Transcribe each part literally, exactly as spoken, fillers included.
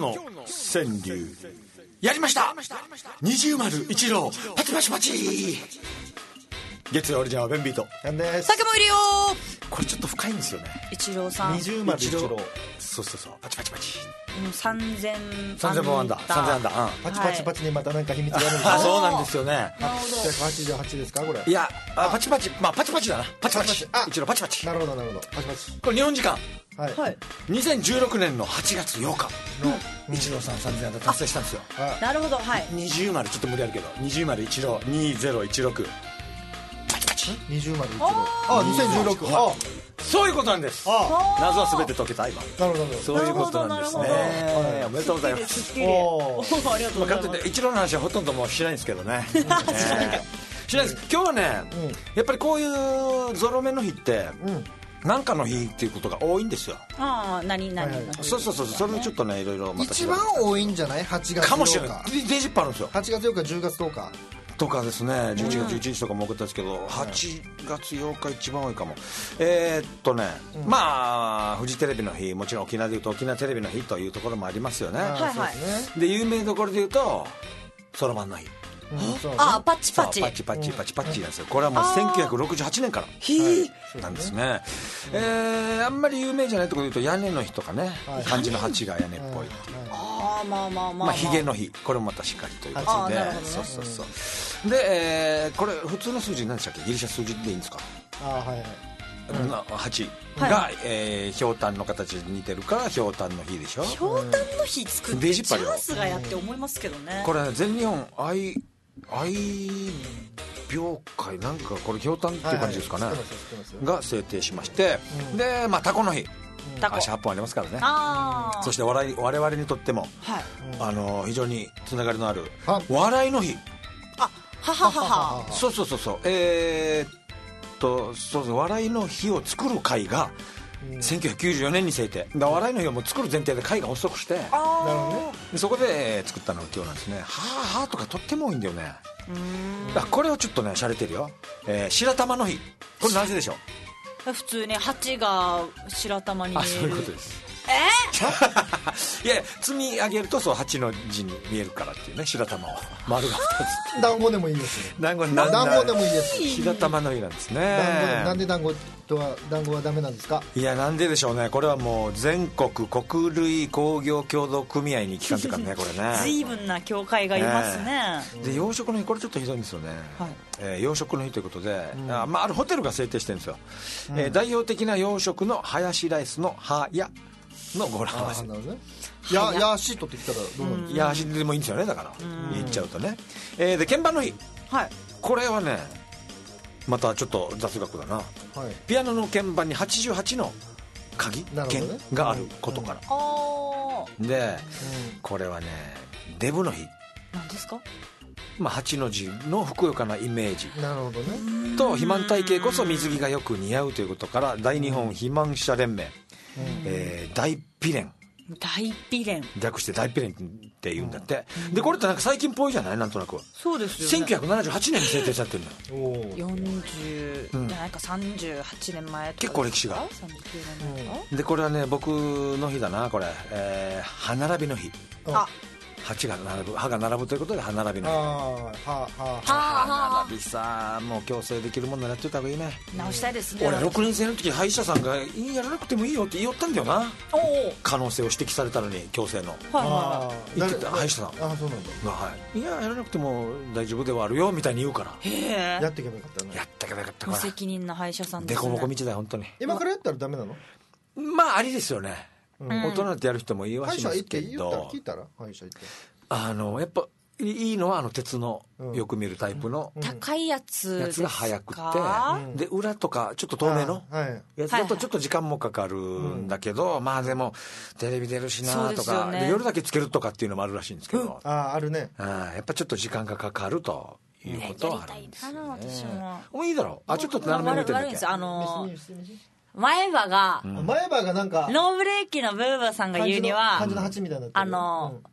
の川柳やりました。二重丸一郎パチパチパチ。月曜オリジナルベンビートなんです。 酒もいるよ。 これちょっと深いんですよね。 一郎さん二重丸一郎。 そうそうそうパチパチパチ。 さんぜんさんぜんぼんアンダーさんぜんアンダー、うん、 パチパチパチにまたなんか秘密があるんですよ。 あ、そうなんですよね。 なるほど。 ひゃくはちじゅうはちですかこれ。 いやあパチパチ、まあパチパチだな。パチパチパチパチ、あ一郎パチパチ。 なるほどなるほど。パチパチ。 これ日本時間はいはい。 にせんじゅうろくねんのはちがつようかの一郎さんさんぜんアンダー達成したんですよ。 あなるほど。はい。 二重丸ちょっと無理あるけど二重丸一郎にせんじゅうろくパチパチ。 二重丸一郎。あ、にせんじゅうろく。あ、 そういうことなんです。 あ、 謎は全て解けた今。 なるほどなるほど。 そういうことなんですね。 なるほどなるほどはいおめでとうございます。 すっきり。 おおーありがとうまあ、 ございます。 かといって一郎の話はほとんどもうしないんですけどね。えーしないです。今日はね、 うんやっぱりこういうゾロ目の日ってうん。 何かの日っていうことが多いんですよ。 ああ、何何はいはいそうそうそう、それをちょっとねいろいろまた一番多いんじゃない？はちがつかもしれようか。 ない。デージいっぱいあるんですよ。 はちがつようかじゅうがつとおか。 とかですね、じゅういちがつじゅういちにちとかも送ったんですけど、はちがつようか一番多いかも。えーっとね、 うんまあフジテレビの日、もちろん沖縄でいうと沖縄テレビの日というところもありますよね。 あーはいはいそうですね。 で有名どころでいうとそろばんの日。 うんそうねああ、パチパチ。 そうパチパチパチパチなんですよ。これはもうせんきゅうひゃくろくじゅうはちねんからひーなんですね。えーあんまり有名じゃないところでいうと屋根の日とかね、 はい漢字の八が屋根っぽいっていう。 ああ、まあまあまあ。 まあ、ヒゲの日、これもまたしっかりというこあとで、 ーなるほどねそうそうそう。で、えーこれ普通の数字何でしたっけ？ギリシャ数字でいいんですか？ あーはいはい。 なはちはいが、えー、ひょうたんの形に似てるからひょうたんの日でしょ。 ひょうたんの日作ってチデジパリをャンスがやって思いますけどね。 これね全日本愛愛病会なんかこれひょうたんっていう感じですかね、 はいはい知ってます知ってますよ。 が制定しまして、 うんでまあタコの日、 タコ足はっぽんありますからね。 ああ。 そして笑い我々にとってもはい。 うんあの非常につながりのあるは笑いの日。 あ、はははは。 そうそうそうそう、えー、っとそうそう笑いの日を作る会がうんせんきゅうひゃくきゅうじゅうよねんに制定だ。笑いの日をもう作る前提で会が発足して、 なるほどね。 でそこでえー作ったのが今日なんですね。はあはあとかとっても多いんだよね。 うーん。 あこれはちょっとね洒落てるよ、えー白玉の日。これなぜでしょう？ 普通ね、蜂が白玉に見あえる。 そういうことです。 えいや積み上げるとそうはちの字に見えるからっていうね、白玉を丸がふたつ。 団子でもいいですよ。 団子に団子でもいいです。 白玉の日なんですね。 団子でなんで団子とは団子はダメなんですか？ いやなんででしょうね。これはもう全国穀類工業協同組合に聞かんというかねこれね。 随分な教会がいますね。 で養殖の日これちょっとひどいんですよね、 はいえー養殖の日ということで、 うんあまあ、あるホテルが制定してるんですよ、 うんえー代表的な養殖のハヤシライスのハヤの語呂合わせ。 あーなるほどね。ややし取ってきたらどうなんですか？ いや足でもいいんですよね、だから言っちゃうとね、えーで鍵盤の日、 はい。 これはねまたちょっと雑学だな。 はい。 ピアノの鍵盤にはちじゅうはちの鍵、鍵なるほどねがあることから、 あでこれはねデブの日、 あ。なんですか？ まあ、はちの字のふくよかなイメージうんなるほどね。 と肥満体型こそ水着がよく似合うということから大日本肥満者連盟、えー大ピレン大ピレン。 略して大ピレンって言うんだって、でこれってなんか最近っぽいじゃない、なんとなくそうですよね。 せんきゅうひゃくななじゅうはちねんに制定されてるのよ。 おお。 よんじゅう、 うんじゃないかさんじゅうはちねんまえとか結構歴史がさんじゅうきゅうねんまえとか、 でこれはね僕の日だなこれ、えー歯並びの日。 あ、 歯が並ぶ歯が並ぶということで歯並びの日。 あーはあはあ。 は歯並びさもう矯正できるものになっておいた方がいいね。 直したいですね。 俺ろくねん生の時歯医者さんが「いいやらなくてもいいよ」って言いよったんだよな。 おお。 可能性を指摘されたのに矯正のはいはああ。 言ってた誰歯医者さんああそうなんだ。 が、はい、いややらなくても大丈夫ではあるよみたいに言うからい。へえ。 やっていけばよかったね。 やったけどよかった無から責任な歯医者さんでデすね。 コボコ道だよ本当に。 今からやったらダメなの？ まあありですよね、 うん大人ってやる人も言いは歯医者行っしますけて言ったらど、 聞いたら歯医者行って。 あのやっぱいいのはあの鉄のうんよく見るタイプの高いやつやつですか？ が早くうんて、で裏とかちょっと透明のあーはい。 やつだとちょっと時間もかかるんだけど、まあでもテレビ出るしそうなとかですよねで夜だけつけるとかっていうのもあるらしいんですけど、 あああるね。 ああやっぱちょっと時間がかかるということはあるんですあの私ももういいだろう。あちょっと斜め向いてるだけ悪いんです。あの見せて見せて見せて前歯が、 ん前歯がなんかノーブレーキのブーバーさんが言うには漢字の漢字の八みたいになってる。 あの、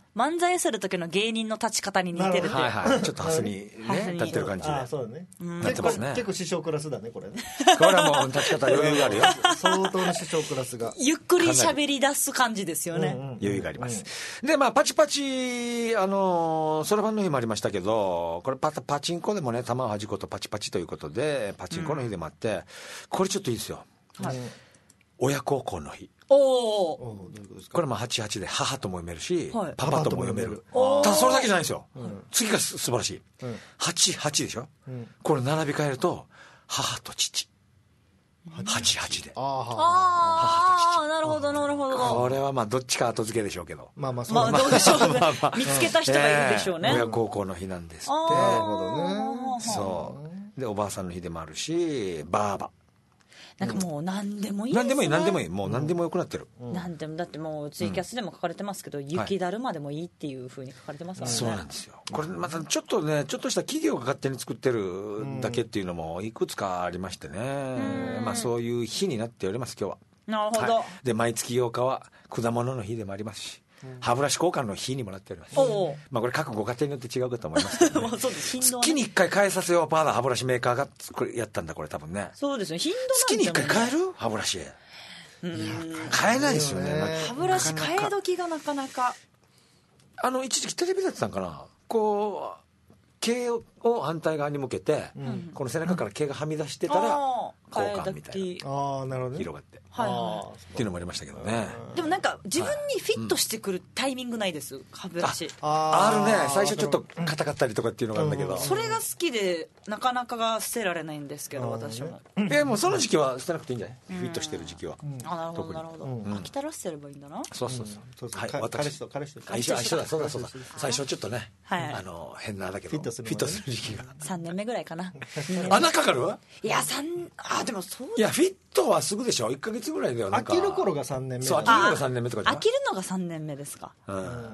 漫才する時の芸人の立ち方に似てるっていう、 はいはいちょっとハスにねハスに立ってる感じでああそうだね、 なっ結構てますね結構師匠クラスだねこれねこれはもう立ち方余裕があるよ相当な師匠クラスがゆっくり喋り出す感じですよね、 うんうん余裕があります、でまあパチパチあのそろばんの日もありましたけど、これパパチンコでもね玉をはじことパチパチということでパチンコの日でもあって、うん、これちょっといいですよ、 はい、 親孝行の日。 おお、 どういうことですか。 これもはちはちで母とも読めるし、 はい、 パパとも読める。ただそれだけじゃないんですよ、うん、次がす素晴らしい、うん、はちはちでしょ、うん、これ並び替えると母と父はちはちで、 あああなるほどなるほど。 これはまあどっちか後付けでしょうけど、 まあまあそう、 まあどうでしょうね見つけた人がいるでしょうね、 えー、親孝行の日なんですって。 なるほどね。 そうでおばあさんの日でもあるし、ばあばなんかもう何でもいいですね。 何でもいい何でもいいもう何でもよくなってる、うん、 何でもだってもうツイキャスでも書かれてますけど、うん、雪だるまでもいいっていう風に書かれてますからね、 そうなんですよ。これまたちょっとねちょっとした企業が勝手に作ってるだけっていうのもいくつかありましてね、まあそういう日になっております今日は。 なるほど、はい、 で毎月ようかは果物の日でもありますし、うん、歯ブラシ交換の日にもなっております、 おまあ、これ各ご家庭によって違うかと思いますけど、ね、 そうです月にいっかい変えさせようパーだ歯ブラシメーカーがこれやったんだこれ多分ね。 そうですね頻度なん月にいっかい変える歯ブラシうん変えないですよね。 歯ブラシ変え時がなかなかあの一時期テレビだったんかな、こう毛を反対側に向けて、うん、この背中から毛がはみ出してたら交換みたいな、 ああなるほど、ね、 広がって、 はいはい、 っていうのもありましたけどね。 でもなんか自分にフィットしてくるタイミングないです、うん、歯ブラシあ, あるね。最初ちょっと硬かったりとかっていうのがあるんだけど、うん、 それが好きでなかなかが捨てられないんですけど、私もえもうその時期は捨てなくていいんじゃない、うん、フィットしてる時期は、うん、 あなるほどなるほど、うん、飽きたら捨てればいいんだな。 そうそうそう、うん、そうそう、はい、 彼氏と彼氏と一緒一緒だそうだそうだ最初ちょっとね、 はい、 あの変なだけどフィットする、 フィットする時期がさんねんめぐらいかなあ中かかる。 いや三あでもそういやフィットはすぐでしょ、いっかげつぐらいではなんか飽きる頃がさんねんめ。 そう飽きる頃がさんねんめとかじゃ飽きるのがさんねんめですか、 うん、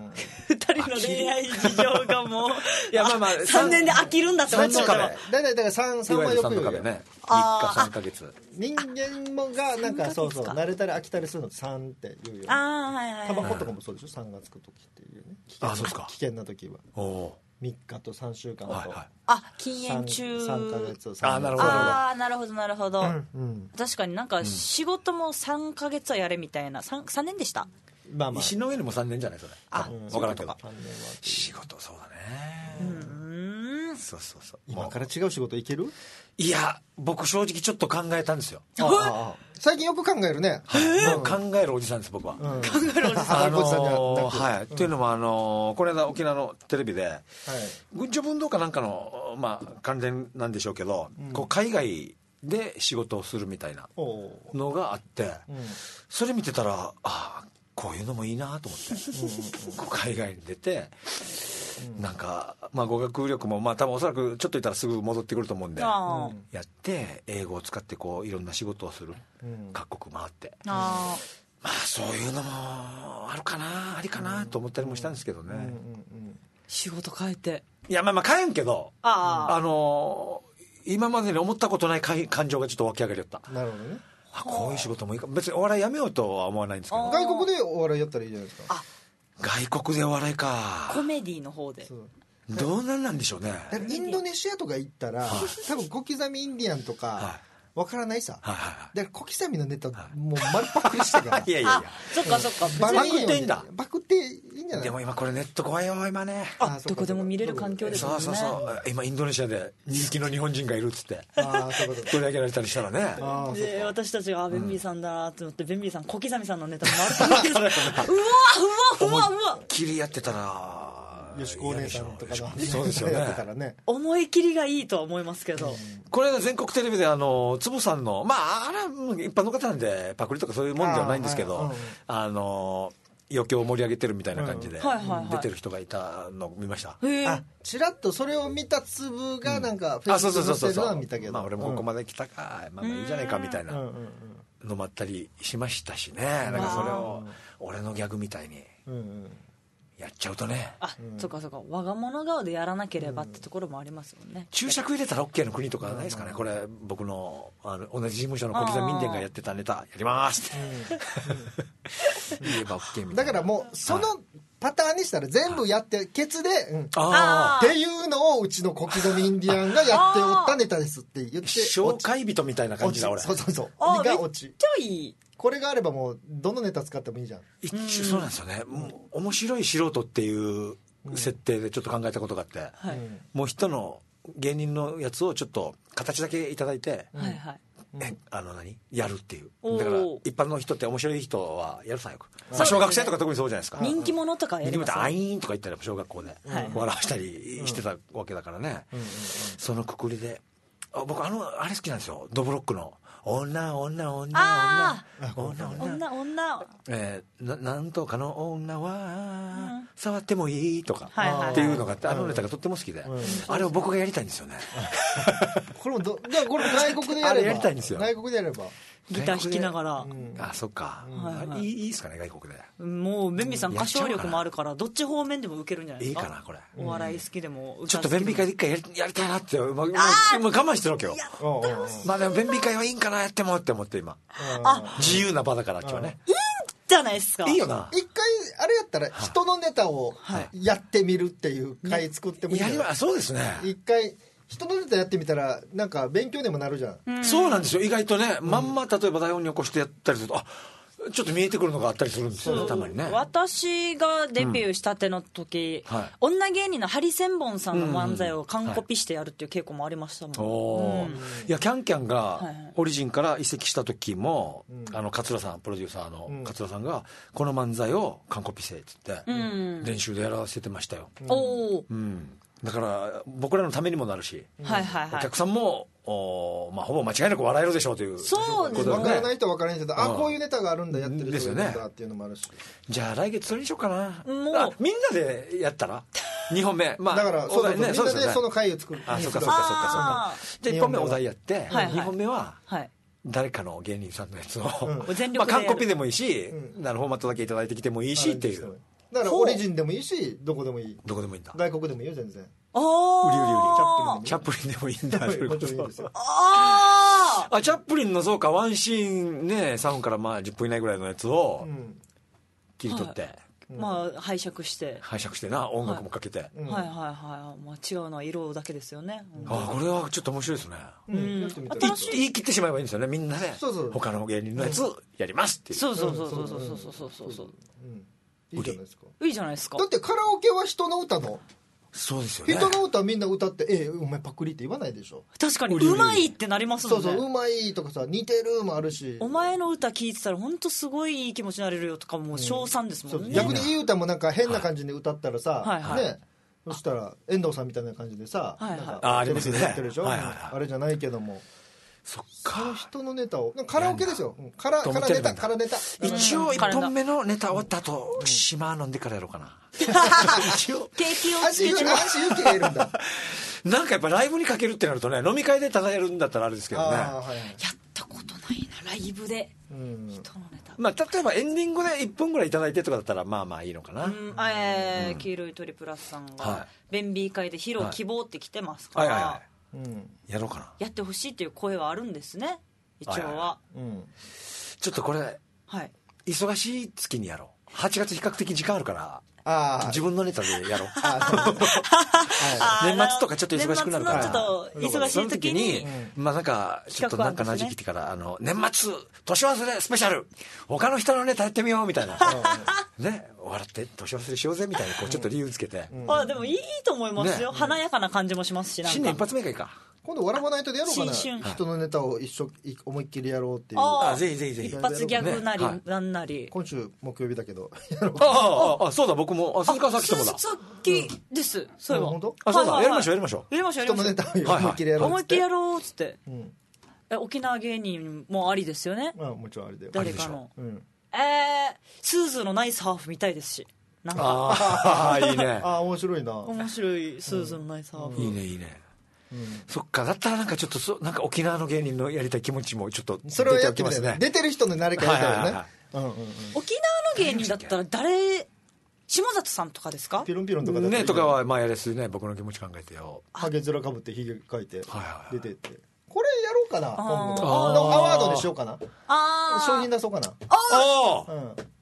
ふたりの恋愛事情がもういやまあまあさんねんで飽きるんだって思っちゃうから、 だいたいだから3はよく言うよね、みっかさんかげつ。 人間もがなんかそうそう慣れたり飽きたりするのってさんって言うよね。 あはいはいはい、 タバコとかもそうでしょ、さんがつく時っていうね。 あそうですか。 危険な時はおみっかとさんしゅうかんと、はいはい、 あ禁煙中さんかげつあなるほどあなるほどなるほど、うんうん、 確かになんか仕事もさんかげつはやれみたいな 3, 3年でした。 まあまあ石の上にもさんねんじゃないそれ。 あ、 うん、分からんけどさんねんは仕事そうだね。 うんそうそうそう。 今から違う仕事いける？ いや僕正直ちょっと考えたんですよ。 あああ最近よく考えるね、 はい、考えるおじさんです僕は、うん、 考えるおじさんあのー、 はい、うん、というのもあのー、この間沖縄のテレビで、はい、軍事運動かなんかの、まあ、関連なんでしょうけど、うん、こう海外で仕事をするみたいなのがあって、うん、それ見てたらああこういうのもいいなと思ってうん海外に出て、うん、なんか、まあ、語学力も、まあ、多分おそらくちょっといたらすぐ戻ってくると思うんで、うん、やって英語を使ってこういろんな仕事をする、うん、各国回ってあまあそういうのもあるかなありかなと思ったりもしたんですけどね、うんうんうん、 仕事変えていやまあまあ変えんけどああのー、今までに思ったことない感情がちょっと湧き上がりよった。 なるほどね。 あこういう仕事もいいか別にお笑いやめようとは思わないんですけど外国でお笑いやったらいいじゃないですか。 あ外国でお笑いかコメディの方でどうなんなんでしょうね。 インドネシアとか行ったら、はい、多分小刻みインディアンとか、はいわからないさ、はいはいはい、だから小刻みのネタ、はい、もう丸パクリしてからいやいやいやそっかそっかバクっていいんだ。 バクっていいんじゃない。 でも今これネット怖いよ今ね。 あどこでも見れる環境ですもんね。 そうそうそう今インドネシアで人気の日本人がいるっつってあそういうこと取り上げられたりしたらねあで私たちがベンビーさんだって思って、うん、ベンビーさん小刻みさんのネタもあるかもしれないうわうわうわうわうわ切りやってたらよしこお姉さんとかのそうですよねね思い切りがいいとは思いますけど、うん、 これ全国テレビであの坪さんのまああれは一般の方なんでパクリとかそういうもんではないんですけど あ,、はいうん、あの余興を盛り上げてるみたいな感じで出てる人がいたの見ました、 うん、 あちらっとそれを見た粒がなんかフェイスブックしてるのは見たけど、 まあ俺もここまで来たか、うん、まあまあいいじゃないかみたいなのもあったりしましたしね。なんかそれを俺のギャグみたいに、うんうんやっちゃうとねあ、うん、そうかそうか我が物顔でやらなければってところもありますもんね、うん、 注釈入れたら OK の国とかないですかね、うん、これ僕 の, あの同じ事務所の小刻み民伝がやってたネタやりますって、うん、言えば OK みたいな。 だからもうそのパターンにしたら全部やってケツで、うん、 あっていうのをうちの小刻みインディアンがやっておったネタですって言って紹介人みたいな感じだ俺。 そうそうそうあがオチ。 めっちゃいい。 これがあればもうどのネタ使ってもいいじゃん。 一応そうなんですよね、もう面白い素人っていう設定でちょっと考えたことがあって、 はい、 もう人の芸人のやつをちょっと形だけいただいて、 はいはい、 えあの何やるっていう。だから一般の人って面白い人はやるさよく、まあ、小学生とか特にそうじゃないですか。 人気者とかやりますよ、 人気者アイーンとか言ったら小学校で笑わしたりしてたわけだからね、うんうんうん、そのくくりで僕あのあれ好きなんですよ、ドブロックの女女女女女女女、 えー、な, なんとかの女は、うん、触ってもいいとか、はいはいはい、っていうのがあって、あのネタがとっても好きで、うん、あれを僕がやりたいんですよね。 これもどじゃあこれ外国でやればあれやりたいんですよ。 外国でやればギター弾きながら、うん、 あそっか、うんはいはい、いいですかね外国で。もうベンビーさん歌唱力もあるからどっち方面でも受けるんじゃないですか。 いいかなこれ。 お笑い好きでも、 うん、ちょっとベンビー会で一回やり、やりたいなって、まあ、もう我慢してるわけよ。まあでもベンビー会はいいんかなやってもって思って今あ自由な場だから今日はねいいんじゃないですか。 いいよな。 一回あれやったら人のネタをやってみるっていう回作ってもいい、 ね、やりそうですね。 一回人のネタやってみたらなんか勉強にもなるじゃん、 うん、そうなんですよ。意外とね、うん、まんま例えば台本に起こしてやったりするとあちょっと見えてくるのがあったりするんですよねたまにね。私がデビューしたての時、うんはい、女芸人のハリセンボンさんの漫才を完コピしてやるっていう稽古もありましたもん、 はいうん、いやキャンキャンがオリジンから移籍した時も、はい、あの桂さんプロデューサーの桂さんがこの漫才を完コピせって言って、うん、練習でやらせてましたよ、うんおうんだから僕らのためにもなるし、はいはいはい、お客さんもお、まあ、ほぼ間違いなく笑えるでしょうというそうですね。 分からない人は分からないけど、うん、あこういうネタがあるんだやってるですよねっていうのもあるし、 じゃあ来月それにしようかな。もうあみんなでやったらにほんめ、まあ、 だからそうだ、ね、みんなでその回を作る。 あそうかそうかそうかそうか。じゃあいっぽんめお題やって、はいはい、にほんめは、はい誰かの芸人さんのやつを、うん、全力でまあ、完コピでもいいし、うん、フォーマットだけいただいてきてもいいしっていう。 だからオリジンでもいいしどこでもいい。 どこでもいいんだ。 外国でもいいよ全然。 ああ。売り売り売り。チャップリンでもいいんだ。 もちろんいいですよ。 ああ。チャップリンのそうかワンシーンねさんぷんからまあじゅっぷん以内ぐらいのやつを切り取って。はいうん、まあ拝借して拝借してな音楽もかけて、はいうん、はいはいはい、まあ、違うのは色だけですよね、 うん、あこれはちょっと面白いですね、うん、言い切ってしまえばいいんですよねみんなで、ね、そうそう他の芸人のやつやりますっていう、 そうそうそうそうそうそうそうそうそう、 いいじゃないですか。 いいじゃないですか。 だってカラオケは人の歌のそうですよね。 人の歌みんな歌ってえお前パクリって言わないでしょ。 確かにうまいってなりますもんね。 そうそううまいとかさ似てるもあるし、 お前の歌聞いてたら本当すごいいい気持ちになれるよとかも称賛ですもんね、うん、 逆にいい歌もなんか変な感じで歌ったらさ、はいはい、ねそしたら遠藤さんみたいな感じでさ、はいはい、なんかあありますね、 やってるでしょ、はいはいはい、あれじゃないけどもそっかその人のネタをカラオケですよ、カラカラネタカラネタ一応いっぽんめのネタ終わった後、うん、島飲んでからやろうかな一応景気をつけちまう足湯気がいるんだなんかやっぱライブにかけるってなるとね飲み会でただやるんだったらあれですけどね、はいはい、 やったことないなライブで人のネタ、 まあ、例えばエンディングでいっぷんぐらいいただいてとかだったらまあまあいいのかな、 うんえーうん、黄色いトリプラスさんが、はい、弁 B 会で披露希望って来てますから、はいはいはいはいうん、やろうかなやってほしいっていう声はあるんですね一応は、はいはいはいうん、 ちょっとこれ、はい、忙しい月にやろうはちがつ比較的時間あるからあ自分のネタでやろう年末とかちょっと忙しくなるから年末のちょっと忙しい時に、 その時に、うん、まあなんかちょっとなんかなじきてからあの年末年忘れスペシャル他の人のネタやってみようみたいなね笑って年忘れしようぜみたいなこうちょっと理由つけて、 うん、あでもいいと思いますよ、ね、華やかな感じもしますしなんか新年一発目がいいか今度笑わないとでやろうかな人のネタを一緒思いっきりやろうっていうああぜひぜひぜひ一発ギャグなり、ね、なんなり今週木曜日だけどあああそうだ僕もあ鈴川さっきともださっきです、うん、そういえば、 本当あそうだ、はいはいはい、やりましょうやりましょうやりましょう人のネタを思いっきりやろう思いっきりやろうっつって、うん、え沖縄芸人もありですよねあもちろんありだよ誰かの、うん、えー、スーズーのナイスハーフ見たいですしなんかああいいねあ面白いな面白いスーズーのナイスハーフ、 うん、いいねいいねうん、そっかだったらなんかちょっとそなんか沖縄の芸人のやりたい気持ちもちょっとそれをやってますね出てる人の誰かやりたいよね、はいはいはいうんうんうん、沖縄の芸人だったら誰下里さんとかですかピロンピロンとかだねとかはまあやれすね僕の気持ち考えてよハゲ面かぶってひげ描いて出てって、はいはい、これやろうかなあ今度のアワードでしようかなあ商品出そうかなああ、 うん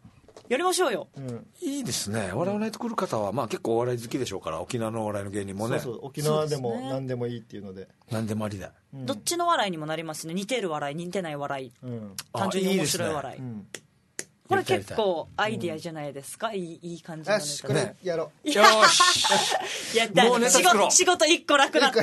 やりましょうよ、 うん、 いいですね。笑わないと来る方は、まあ、結構お笑い好きでしょうから、沖縄のお笑いの芸人もね。 そうそう、沖縄でも何でもいいっていうので、 何でもありだ、 うん、どっちの笑いにもなりますね。似てる笑い、似てない笑い、うん、単純に面白い笑い、いい、ね、うん、これ結構アイディアじゃないですか、うん、いい、いい感じのネタ。 よし、これやろう。 よしやったもうネタ作ろう。仕事一個楽だった。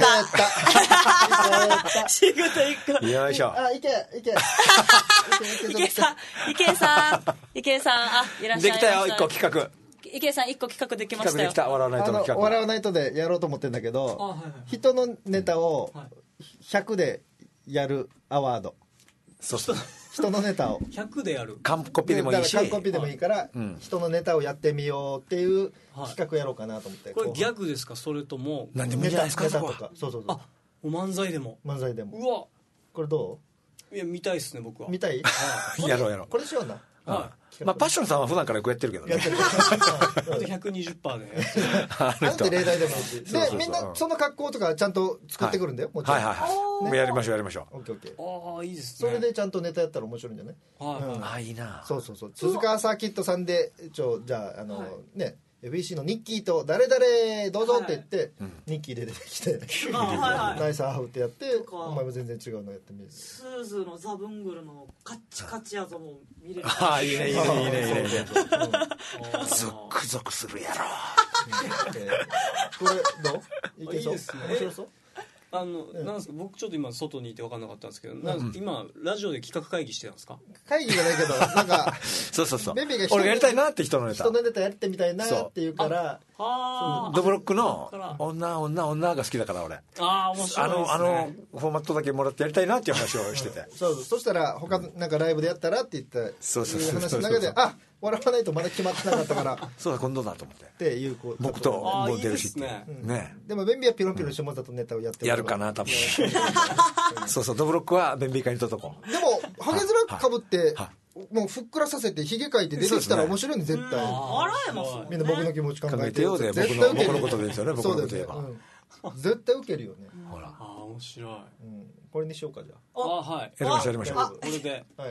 仕事一個。 よいしょ。あ、いけ、いけ。 池江さん、池江さん、池江さん、あ、いらっしゃい。 できたよ、一個企画。 池江さん、一個企画できましたよ。 企画できた、笑わないとの企画。 笑わないとでやろうと思ってるんだけど、はいはい、人のネタをひゃくでやるアワード。 そうそう。 人のネタをひゃくでやる。 完コピでもいいし。 完コピでもいいから、はい、人のネタをやってみようっていう企画やろうかなと思って。 これギャグですか、それとも。 何でもいいんじゃないですか、 ネタとか。そうそうそう。 あ、漫才でも。 漫才でも。 うわ。 これどう？いや、見たいっすね、僕は。 見たい？ やろうやろう。 これしような。 はい。まあパッションさんは普段からよくやってるけどね。 やってる。 あと ひゃくにじゅっパーセント で。 あの人例題でもいいし。でみんなその格好とかちゃんと作ってくるんだよ。もちろん。 はいはいはい。やりましょうやりましょう。 オッケーオッケー。 ああいいですね。 それでちゃんとネタやったら面白いんじゃない？ はい。あいいな。 そうそうそう。鈴川サーキットさんでちょじゃああのね。エフイーシー のニッキーと誰々どうぞって言って、はい、ニッキーで出てきて、はい、ナイスアハウってやってお前も全然違うのやってみる。 スーズのザブングルのカッチカチやぞも見れる。 ああいいねいいねいいねいいねいいね。ゾクゾクするやろ。 これどう？いけそう？ いいですね。 面白そう？ あの、うん、なんですか、僕ちょっと今外にいて分かんなかったんですけど、なん、今ラジオで企画会議してたんですか？ 会議じゃないけどなんかそうそうそう、 ベビーが俺がやりたいなって人のネタ人のネタやってみたいなっていうからドブロックの女女女が好きだから俺ああ面白いですね、 あのあのフォーマットだけもらってやりたいなっていう話をしててそうそう、そしたら他なんかライブでやったらって言ってそうそういう話の中であ笑わないとまだ決まってなかったからそうだ今度だと思ってっていうこう僕ともう出るしってね、 うん、ねでもベンビーはピロンピロン下里ネタをやってやるかな多分そうそうドブロックはベンビー会にとっとこうでもハゲヅラかぶってもうふっくらさせてヒゲ描いて出てきたら面白いね絶対笑えますみんな僕の気持ち考えてようで僕の僕のことですよね僕のこと言えば絶対ウケるよねほらあ面白いこれにしようかじゃあはいやりましょうやりましょうこれではい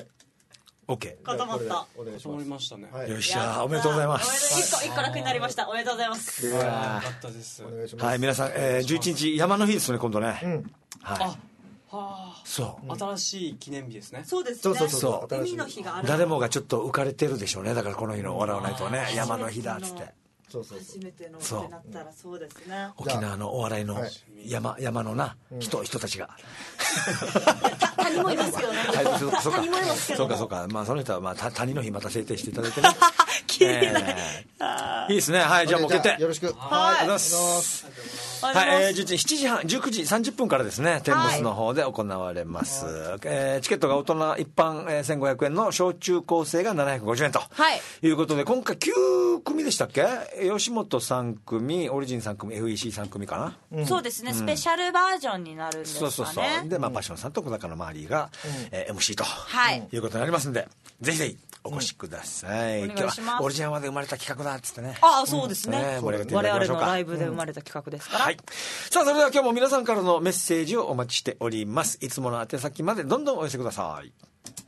OK 固まったお願いしまますしたねよっしゃおめでとうございます一個一個楽になりましたおめでとうございますよかったですお願いしますはい皆さんじゅういちにち山の日ですね今度ねはいはあ、そう新しい記念日ですね。 そうですね。 そうそうそう海の日がある。 誰もがちょっと浮かれてるでしょうね。だからこの日の笑わないとね山の日だっつって。 そうそう初めてのってなったらそうですね。 沖縄のお笑いの山山のな人人たちが。 谷もいますよね。 そうかそうかそうかまあその人はまあ谷の日また制定していただいてね。 綺麗いいですねはいじゃあもう決定。 よろしく。 はいありがとうございます。はい、えー、しちじはんじゅうくじさんじゅっぷんからですね天むすの方で行われます、はいえー、チケットが大人一般、えー、せんごひゃくえんの小中高生がななひゃくごじゅうえんと、はい、いうことで今回きゅうくみでしたっけ吉本さんくみオリジンさんくみ エフイーシーさんくみかな、 うん、そうですね、うん、スペシャルバージョンになるんですかね。 そうそうそうで、まあ、パッションさんと小高の周りが、うんえー、エムシー と、 はい、 いうことになりますんでぜひぜひお越しください、 うん、お願いします。今日はオリジナルまで生まれた企画だっつってねああそうですね、うんね、 盛り上げていただきましょうか。 我々のライブで生まれた企画ですから、うん、はいさあそれでは今日も皆さんからのメッセージをお待ちしております。いつもの宛先までどんどんお寄せください。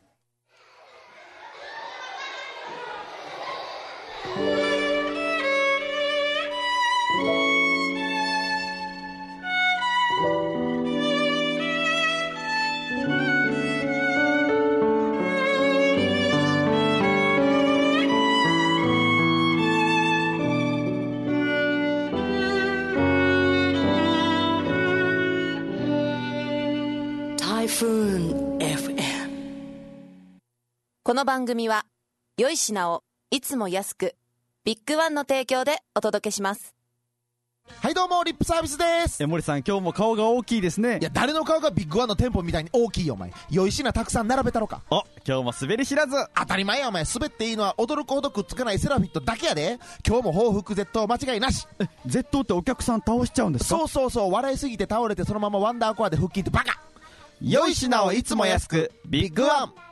この番組は良い品をいつも安くビッグワンの提供でお届けします。 はいどうもリップサービスです。 え森さん今日も顔が大きいですね。 いや誰の顔がビッグワンの店舗みたいに大きいよお前。良い品たくさん並べたろか。 お今日も滑り知らず。 当たり前やお前。滑っていいのは驚くほどくっつかないセラフィットだけやで。今日も報復絶倒間違いなし。 え絶倒ってお客さん倒しちゃうんですか。 そうそうそう笑いすぎて倒れてそのままワンダーコアで腹筋ってバカ。 良い品をいつも安くビッグワン。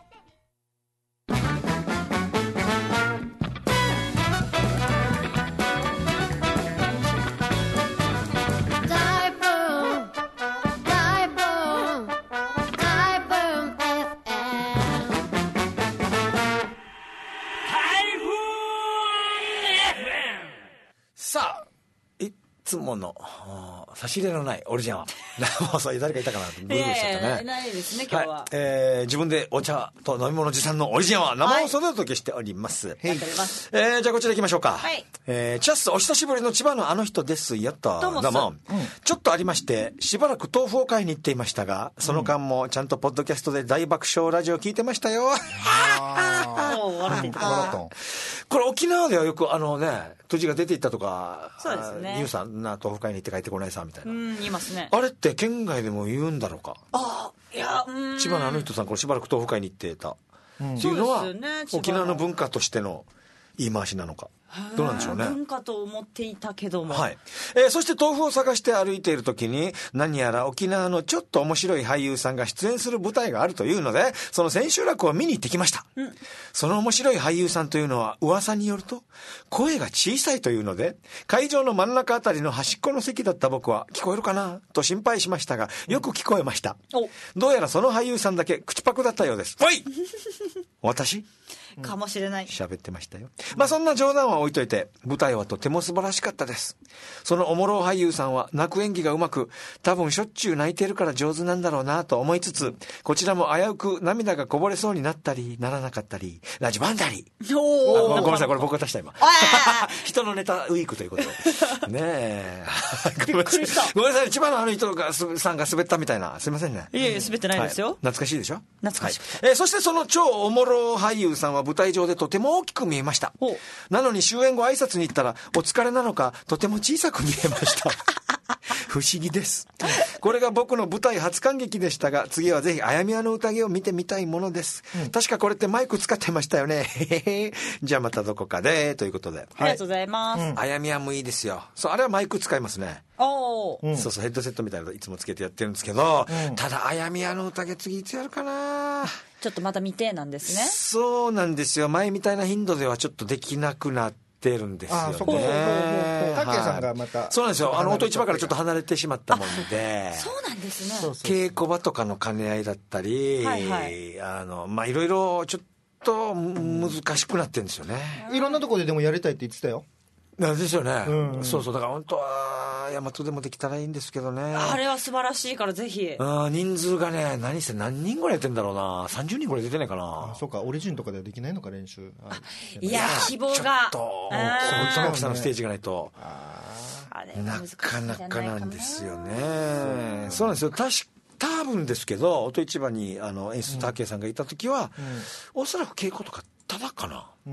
つもの差し入れのないオリジンはもうそう誰かいたかなとブルブルしちゃったね。 いやいやないですね今日は、 はい、えー、自分でお茶と飲み物持参のオリジンは生放送でお届けしております、はい、えー、じゃあこちら行きましょうか。はい、えー、チャスお久しぶりの千葉のあの人ですよと。 どうもどうも、うん、ちょっとありましてしばらく豆腐を買いに行っていましたが、その間もちゃんとポッドキャストで大爆笑ラジオ聞いてましたよ。 あ笑っていたこれ沖縄ではよくあのね、土地が出ていったとか、 そうですね、 ニューさんな豆腐買いに行って帰ってこないさみたいな、 うん言いますね。 あれって県外でも言うんだろうか。 あいやうん千葉のあの人さんこれしばらく豆腐買いに行ってた、うん、っていうのは、ね、沖縄の文化としての言い回しなのかどうなんでしょうね。 文化と思っていたけども、 はい、えー、そして豆腐を探して歩いている時に何やら沖縄のちょっと面白い俳優さんが出演する舞台があるというので、その千秋楽を見に行ってきました、うん、その面白い俳優さんというのは噂によると声が小さいというので、会場の真ん中あたりの端っこの席だった僕は聞こえるかなと心配しましたが、よく聞こえました、うん、どうやらその俳優さんだけ口パクだったようです。おい私かもしれない喋ってましたよ。まあそんな冗談は置いといて、舞台はとても素晴らしかったです。そのおもろ俳優さんは泣く演技がうまく、多分しょっちゅう泣いてるから上手なんだろうなと思いつつ、こちらも危うく涙がこぼれそうになったりならなかったり、ラジバンダリおごめんなさい、これ僕が足した今人のネタウィークということでねえごめんなさい、ごめんなさい、千葉のあの人がさんが滑ったみたいな、すいませんね。 いえいえ滑ってないですよ、はい、 懐かしいでしょ。 懐かしい、 はい、えー、そしてその超おもろ俳優さんは舞台上でとても大きく見えました。なのに終演後挨拶に行ったらお疲れなのかとても小さく見えました不思議です。これが僕の舞台初感激でしたが、次はぜひあやみやの宴を見てみたいものです、うん、確かこれってマイク使ってましたよねじゃあまたどこかでということで、 ありがとうございます、はい、 あやみやもいいですよ。そう、あれはマイク使いますね。 おー、 うん、そうそう、ヘッドセットみたいなのいつもつけてやってるんですけど、うん、ただあやみやの宴次いつやるかな。 ちょっとまた未定なんですね。 そうなんですよ、前みたいな頻度ではちょっとできなくなっててるんですよね。 あ、そこそうそうそう、タケさんがまた、 はい、そうなんですよ、あの音市場からちょっと離れてしまったもんで、 そうなんですね。 そうそうそう、 稽古場とかの兼ね合いだったり、はいはい、あのまあいろいろちょっと難しくなってるんですよね。 いろんなところででもやりたいって言ってたよ。 ですよね、うんうん、そうそう、だから本当は大和でもできたらいいんですけどね。 あれは素晴らしいからぜひ。 あ、人数がね、何せ何人ぐらいやってんだろうな、さんじゅうにんぐらい出てないかな。 あ、そうか、オリジンとかではできないのか、練習。 あ、いや希望がちょっとこの大きさのステージがないとあなかなかなんですよね。そうなんですよ、確か多分ですけど、音市場にあの演出武さんがいた時は、うん、おそらく稽古とかただかな、うん、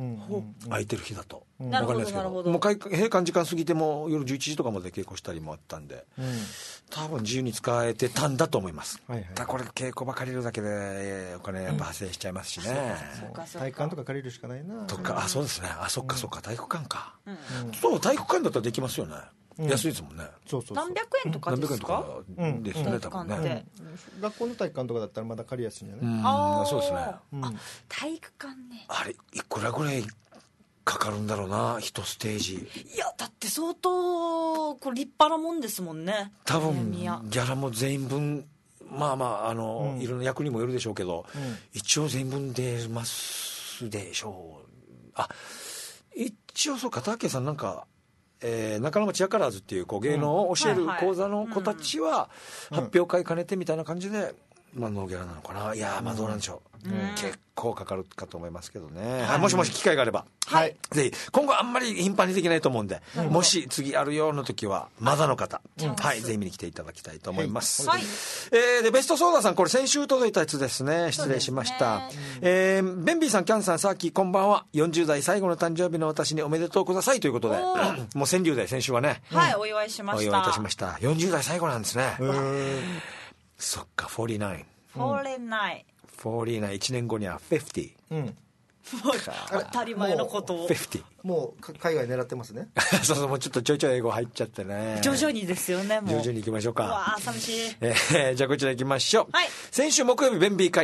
空いてる日だと、うん、分かんないですけど、もう閉館時間過ぎても夜じゅういちじとかまで稽古したりもあったんで、うん、多分自由に使えてたんだと思います、はいはい、だこれ稽古場借りるだけでお金やっぱ派生しちゃいますしね、 うん、体育館とか借りるしかないなとか。あ、そうですね、あ、そっかそっか、体育館か、うん、そう、体育館だったらできますよね、うん、安いですもんね。 そうそうそう、何百円とかですか、 何百円とかですね、うん、多分ね、 うん、学校の体育館とかだったらまだ借りやすいんじゃない、 うん、あ、そうですね、 うん、あ、体育館ね、 あれいくらぐらいかかるんだろうな、一ステージ。 いやだって相当これ立派なもんですもんね。 多分ギャラも全員分、まあまああの、うん、いろんな役にもよるでしょうけど、うん、一応全員分出ますでしょう。あ、一応そうか、竹さんなんか、えー、中野町ヤカラーズっていうこう芸能を教える講座の子たちは発表会兼ねてみたいな感じで、まあ、ノーギャラなのかな。いや、まあどうなんでしょう、うん、結構かかるかと思いますけどね、はい、もしもし機会があれば、はい、ぜひ今後あんまり頻繁にできないと思うんで、はい、もし次あるような時はまだの方、うん、はい、ぜひ見に来ていただきたいと思います、はい、えー、でベストソーダさん、これ先週届いたやつですね、失礼しました、ね、えー、ベンビーさん、キャンさん、サーキーこんばんは。よんじゅう代最後の誕生日の私におめでとうくださいということでもう川柳で先週はね、 はい、うん、お祝いしました。 お祝いいたしました。よんじゅう代最後なんですね。そっか、よんじゅうきゅうよんじゅうきゅう よんじゅうきゅういちねんごにはごじゅう、うん、 当たり前のことをごじゅうもう海外狙ってますねそうそう、もうちょっとちょいちょい英語入っちゃってね、 徐々にですよね、もう徐々に行きましょうか。 わあ寂しい、 えー、じゃあこちら行きましょう、はい、先週木曜日ベンビー会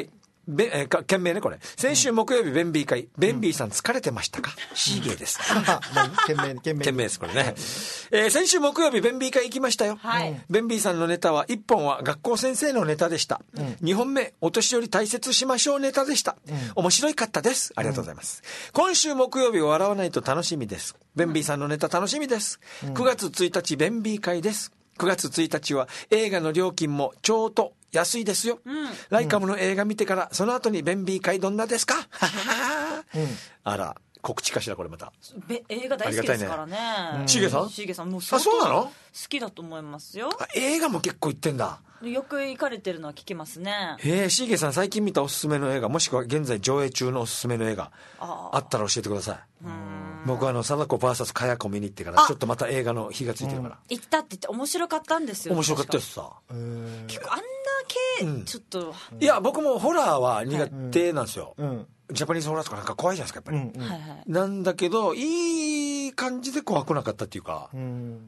べえー、か件名ねこれ。先週木曜日ベンビー会、ベンビーさん疲れてましたか？シーゲーです。 件名件名件名ですこれね。えー、先週木曜日ベンビー会行きましたよ。はい。ベンビーさんのネタはいっぽんは学校先生のネタでした。うん、にほんめお年寄り大切しましょうネタでした。うん、面白いかったです。ありがとうございます。うん、今週木曜日笑わないと楽しみです。ベンビーさんのネタ楽しみです。うん、くがつついたちベンビー会です。くがつついたちは映画の料金もちょうど安いですよ、うん、ライカムの映画見てからその後にベンビー会どんなですか、うん、あら告知かしらこれまた映画大好きですからね。 シゲさんシゲさんもうあそうなの好きだと思いますよ。 映画も結構行ってんだ。 よく行かれてるのは聞きますね。 へえ、シゲさん最近見たおすすめの映画もしくは現在上映中のおすすめの映画 あ, あったら教えてください。うん僕はあの貞子 ブイエス かや子見に行ってからちょっとまた映画の火がついてるから、 うん、行ったって言って面白かったんですよ。 面白かったですさ。 結構あんな系、うん、ちょっといや僕もホラーは苦手なんですよ、はいうん、ジャパニーズホラーとかなんか怖いじゃないですかやっぱり、うんうん、なんだけどいい感じで怖くなかったっていうか、うん、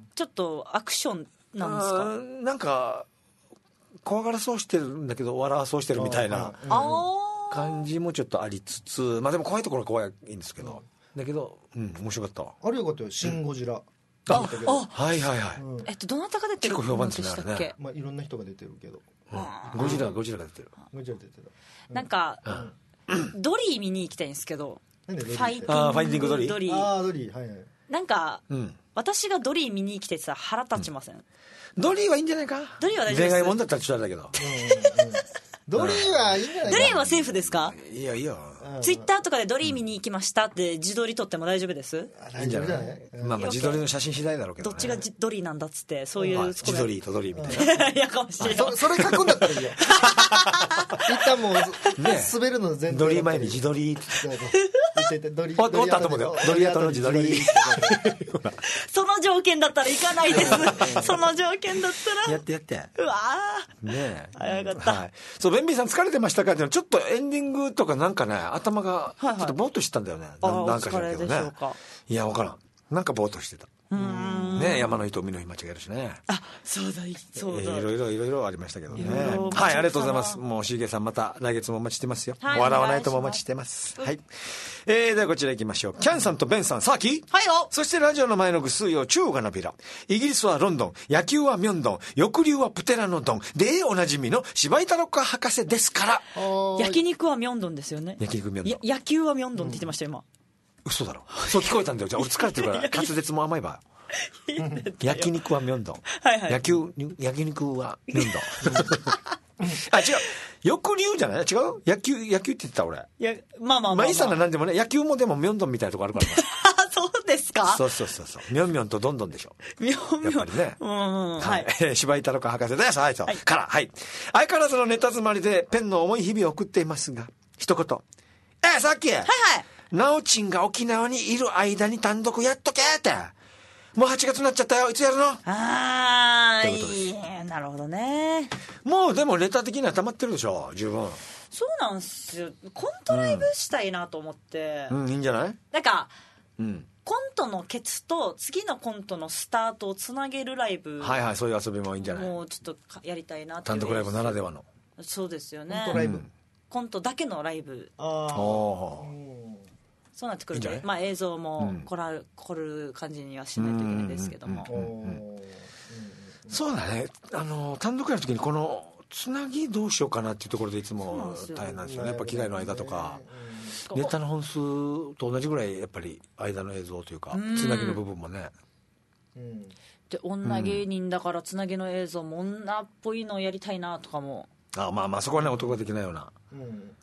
ちょっとアクションなんですか。 なんか怖がらそうしてるんだけど笑わそうしてるみたいな感じもちょっとありつつ、まあでも怖いところは怖いんですけど、だけど、うん、面白かったわ。 あれよかったよ、シン・ゴジラ。 あ、あ、はいはいはい。 うん、えっとどなたが出てる結構評判ですねあれね。 まあいろんな人が出てるけど。 うん、ゴジラゴジラが出てる。 ゴジラ出てる。 なんか、うん、ドリー見に行きたいんですけど。 なんでドリー？ ファイティング、 ファイティングドリー。 ドリー。 ああドリーはいはい。 なんか、うん、私がドリー見に来てさ腹立ちません？うん、 ドリーはいいんじゃないか。 ドリーは大丈夫です。 恋愛もんだったらちょっとあれだけど。 うんうん、ドリーはいいんじゃないか。 ドリーはセーフですか？ いやいいよ。 ツイッターとかでドリー見に行きましたって自撮り撮っても大丈夫です？ いいんじゃない？まあまあ自撮りの写真次第だろうけど、ね、 どっちがドリーなんだっつってそういう、まあ、 自撮りとドリーみたいな。 いやかもしれない。 そ, それ書くんだったらいいよ。一旦もう、ね、滑るの全然ドリー前に自撮りってドリーおったと思うよ。ドリー後の自撮り。 その条件だったら行かないです。その条件だったらやってやって。 うわーねえ早かった、 はい、そうベンビーさん疲れてましたかってちょっとエンディングとかなんかね頭がちょっとボーっとしてたんだよね、はいはい、なんか知らんけどね。いや分からんなんかボーっとしてた。うんね、山の糸海の日間違えるしね。 あそうだそうだ、 えー、いろいろいろいろありましたけどね。はいありがとうございます。もうしげさんまた来月もお待ちしてますよ、はい、笑わないともお待ちしてます。はい、えー、ではこちら行きましょう。キャンさんとベンさんサーキーはいよ。 そしてラジオの前のぐすうよ中がなびら。イギリスはロンドン、野球はミョンドン、翼竜はプテラノドンでおなじみの芝居太郎博士ですから。 焼肉はミョンドンですよね。 焼肉ミョンドン、 野球はミョンドンって言ってましたよ今。 嘘だろ。そう聞こえたんだよ。じゃあ俺疲れてるから滑舌も甘いわ。焼肉はミョンドン、はいはい、野球焼肉はミョンドンあ違う翼竜じゃない違う野球野球って言ってた俺。いやまあまあまあまあ、まあ、いいさななんでもね野球もでもミョンドンみたいなとこあるからそうですか。 そうそうそうそうミョンミョンとドンドンでしょミョンミョンやっぱりねうん、うん、 はい、はい、芝居太郎博士ですはいそう、はい、からはい相変わらずのネタ詰まりでペンの重い日々を送っていますが一言えさっきはいはいナオチンが沖縄にいる間に単独やっとけってもうはちがつになっちゃったよいつやるの。 ああいいなるほどね。 もうでもネタ的には溜まってるでしょ十分。 そうなんすよコントライブしたいなと思って、 うん、うん、いいんじゃないなんか、うん、コントのケツと次のコントのスタートをつなげるライブはいはいそういう遊びもいいんじゃない。 もうちょっとやりたいなって単独ライブならではの。 そうですよねコントライブ、うん、 コントだけのライブ。 ああそうなってくるんで、まあ、映像も凝らる、凝る感じにはしないといけないですけども、 そうだねあの単独やるときにこのつなぎどうしようかなっていうところでいつも大変なんですよね。やっぱ着替えの間とかネタの本数と同じぐらいやっぱり間の映像というかつなぎの部分もね、 うん、で女芸人だからつなぎの映像も女っぽいのをやりたいなとかも。 あまあまあそこはね男ができないような、 うん、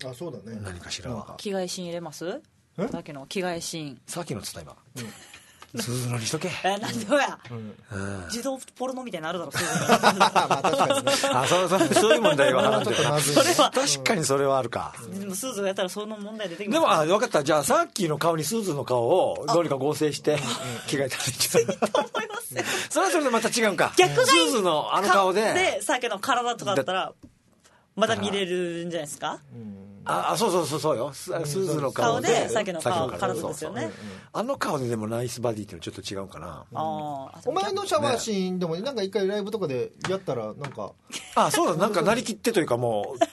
あそうだね何かしらは着替えシーン入れます。さっきの着替えシーンさっきのつった今、うん、鈴のにしとけえなんでや、うんうん、自動ポルノみたいなのあるだろまあ確かにねあそうそうそういう問題はちょっとまずい、 ね、それは確かにそれはあるか、 うん、でもスーズがやったらその問題出てきます。 でもあ分かったじゃあさっきの顔にスーズの顔をどうにか合成して着替えたらいいんじゃないと思いますよそれはそれでまた違うんか逆がスーズのあの顔ででさっきの体とかだったらまた見れるんじゃないですか。 ああそうそうそうそうよスーズの顔で顔でさっきの顔体ですよね。そうそうあの顔ででもナイスバディっていうのちょっと違うかな、うん、 あお前のシャワーシーンでもなんか一回ライブとかでやったらなんかあそうだなんかなりきってというかもう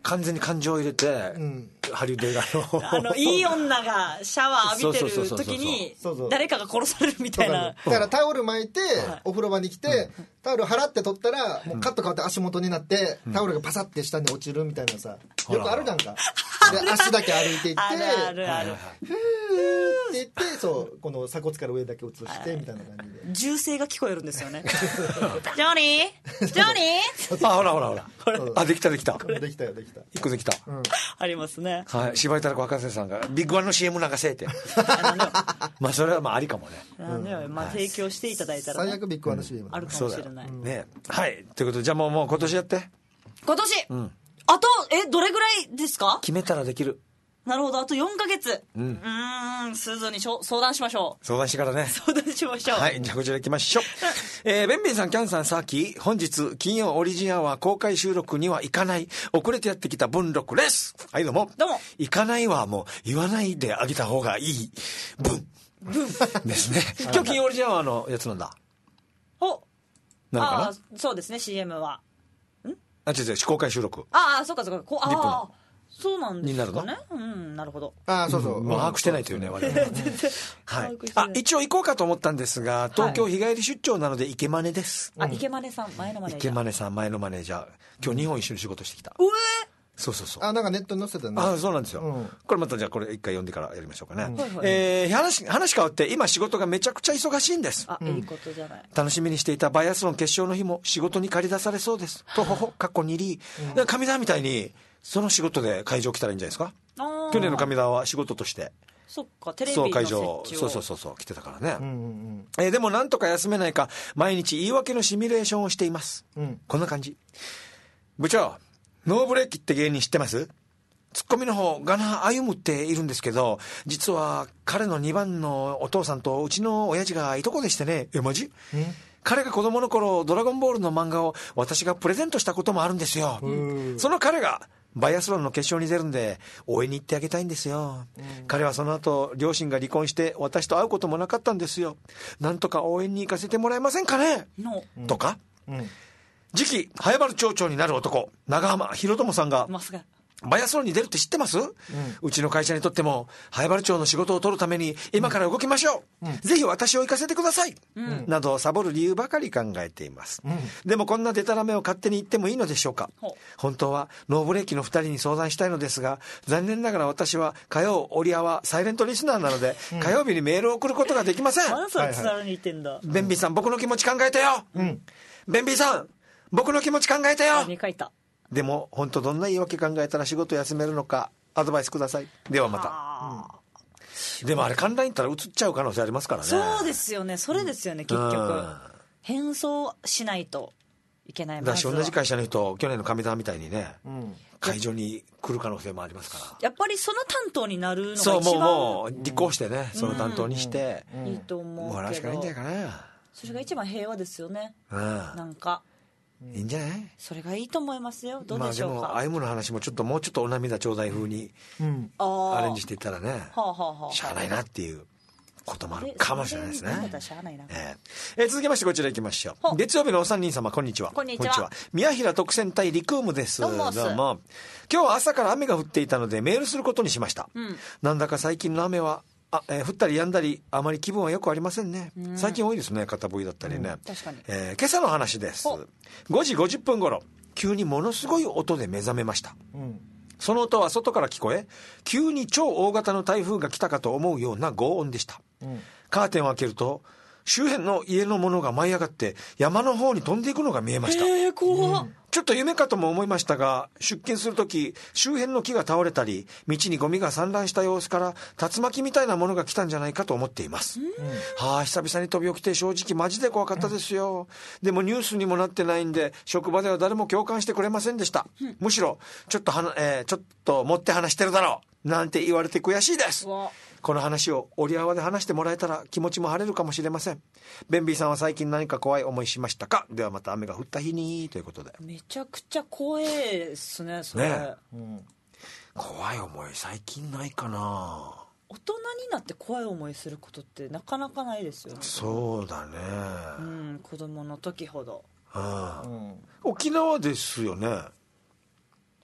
完全に感情を入れて、うん、ハリウッド映画のあのいい女がシャワー浴びてる時に誰かが殺されるみたいな。 だからタオル巻いてお風呂場に来て、うん、タオル払って取ったらもうカット変わって足元になって、うん、タオルがパサって下に落ちるみたいなさ、よくあるじゃんか。で足だけ歩いていって、 あるあるある、 ふーって言ってそうこの鎖骨から上だけ移してみたいな感じで銃声が聞こえるんですよね。ジョニージョニーあほらほらほらあできたできたできたよできた一個できた、 うん、ありますね。 はい、芝居たらこ博士さんがビッグワンの シーエム 流せってまあそれはまあありかもね、 うん、まあ提供していただいたら、ね、 最悪ビッグワンの シーエム、 うん、あるかもしれない、 うん、ね。はいということでじゃあもうもう今年やって今年、 うん、 あとえどれぐらいですか？ 決めたらできる。 なるほど、あとよんかげつ。 うん、うーん、すずにしょ相談しましょう。 相談してからね。 相談しましょう。 はい、じゃあこちら行きましょう。えー、ベンビンさん、キャンさん、サーキー、本日金曜オリジンアワー公開収録には行かない、遅れてやってきた文録です。はいどうも。 どうも。 行かないはもう言わないであげた方がいい文文ですね。今日金曜オリジンアワーのやつなんだ。 お、 なのかな。 あそうですね シーエム は。ん？ あ違う違う公開収録。 ああそうかそうかこうああ。そうなんですかね。 になるの？ うん、なるほど。 ああ、そうそう。 うん、まあ、把握してないというね、我々。はい。あ、一応行こうかと思ったんですが、東京日帰り出張なので池マネです。 あ、池マネさん、前のマネージャー。 池マネさん、前のマネージャー。今日にほん一緒に仕事してきた。 うえそうそうそう。 あ、なんかネットに載せてたね。 あ、そうなんですよ。うん、これまたじゃあこれ一回読んでからやりましょうかね。うん、えー、話、話変わって今仕事がめちゃくちゃ忙しいんです。 あ、いいことじゃない。 楽しみにしていたバイアスロン決勝の日も仕事に借り出されそうです。とほほ、かっこにり。神田みたいに、その仕事で会場来たらいいんじゃないですか。去年の神田は仕事としてそっかテレビの設置をそうそうそうそう来てたからね、うんうんうんえー、でもなんとか休めないか毎日言い訳のシミュレーションをしています、うん、こんな感じ。部長ノーブレーキって芸人知ってます？ツッコミの方ガナ歩むっているんですけど実は彼のにばんのお父さんとうちの親父がいとこでしてね。えマジ？彼が子供の頃ドラゴンボールの漫画を私がプレゼントしたこともあるんですよ。その彼がバイアスロンの決勝に出るんで応援に行ってあげたいんですよ、うん、彼はその後両親が離婚して私と会うこともなかったんですよ。なんとか応援に行かせてもらえませんかね、うん、とか、うん、次期早原町長になる男長浜博友さんがバイアスロンに出るって知ってます？うん、うちの会社にとっても早原町の仕事を取るために今から動きましょう、うん、ぜひ私を行かせてください、うん、などサボる理由ばかり考えています、うん、でもこんなデタラメを勝手に言ってもいいのでしょうか。本当はノーブレーキのふたりに相談したいのですが残念ながら私は火曜オリアはサイレントリスナーなので、うん、火曜日にメールを送ることができません。 何それつながりに言ってんだ。 ベンビーさん僕の気持ち考えてよ、うん、ベンビーさん僕の気持ち考えてよ。 に書いた。 でも本当どんな言い訳考えたら仕事休めるのかアドバイスください。ではまた、うん、でもあれ観覧行ったら映っちゃう可能性ありますからね。 そうですよねそれですよね、うん、結局変装しないといけない。 だし同じ会社の人去年の神田みたいにね、うん、会場に来る可能性もありますからやっぱりその担当になるのが一番そうもうもう立候補してね、うん、その担当にして、 うん、いいと思うけどもらしかないんじゃないかな。 それが一番平和ですよね、うん、なんかいいんじゃない？ それがいいと思いますよ。どうでしょうか。 まあでもアイムの話もちょっともうちょっとお涙ちょうだい風に、うん、アレンジしていったらね、はあはあはあ、しゃあないなっていうこともあるかもしれないですね。えー、えー、続きましてこちら行きましょう。月曜日のお三人様こんにちは。 こんにちは。 宮平特選隊リクームです。 どうも。 どうも。今日は朝から雨が降っていたのでメールすることにしました。うん、なんだか最近の雨はあ、えー、降ったり止んだりあまり気分はよくありませんね、うん、最近多いですね片降りだったりね、うん、 確かに、 えー、今朝の話です。ごじごじゅっぷん頃急にものすごい音で目覚めました、うん、その音は外から聞こえ急に超大型の台風が来たかと思うような轟音でした、うん、カーテンを開けると周辺の家のものが舞い上がって山の方に飛んでいくのが見えました。 えー、怖っ、うん、 ちょっと夢かとも思いましたが出勤するとき周辺の木が倒れたり道にゴミが散乱した様子から竜巻みたいなものが来たんじゃないかと思っています、うん、はあ久々に飛び起きて正直マジで怖かったですよ、うん、でもニュースにもなってないんで職場では誰も共感してくれませんでした、うん、むしろちょっとはな、えー、ちょっと持って話してるだろうなんて言われて悔しいです。この話を折り合わで話してもらえたら気持ちも晴れるかもしれません。ベンビーさんは最近何か怖い思いしましたか？ではまた雨が降った日にということで。 めちゃくちゃ怖いですねそれ、ね、うん、 怖い思い最近ないかな。 大人になって怖い思いすることってなかなかないですよね。 そうだね、 うん、子供の時ほど、 うんうん、沖縄ですよね。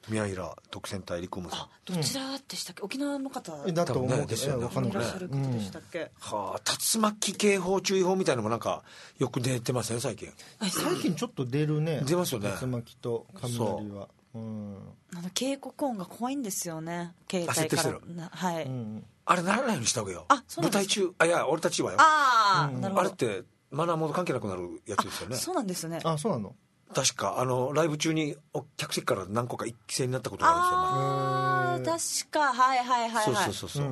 宮平特選隊陸務さん。 あ、どちらでしたっけ、沖縄の方だと思うですよね。 いらっしゃる方でしたっけ、 はあ、竜巻警報注意報みたいなのもなんかよく出てません最近。 最近ちょっと出るね。 出ますよね。 竜巻と雷は。うん、 あの警告音が怖いんですよね、携帯から。はい、うん、 あれならないようにした方がいいよ。 あ、そうなんですか。 舞台中、あ、いや俺たちはよ。 ああ、うん、なるほど。 あれってマナーモード関係なくなるやつですよね。 そうなんですね。 あ、そうなの。 確かあのライブ中に客席から何個か一気戦になったことがあるんですよ。ああ、確か、はいはいはいはい。 そうそうそうそう、うん、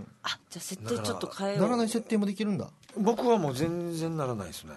あ、じゃあ設定ちょっと変えよう。 ならない設定もできるんだ。 僕はもう全然ならないですね。 うん、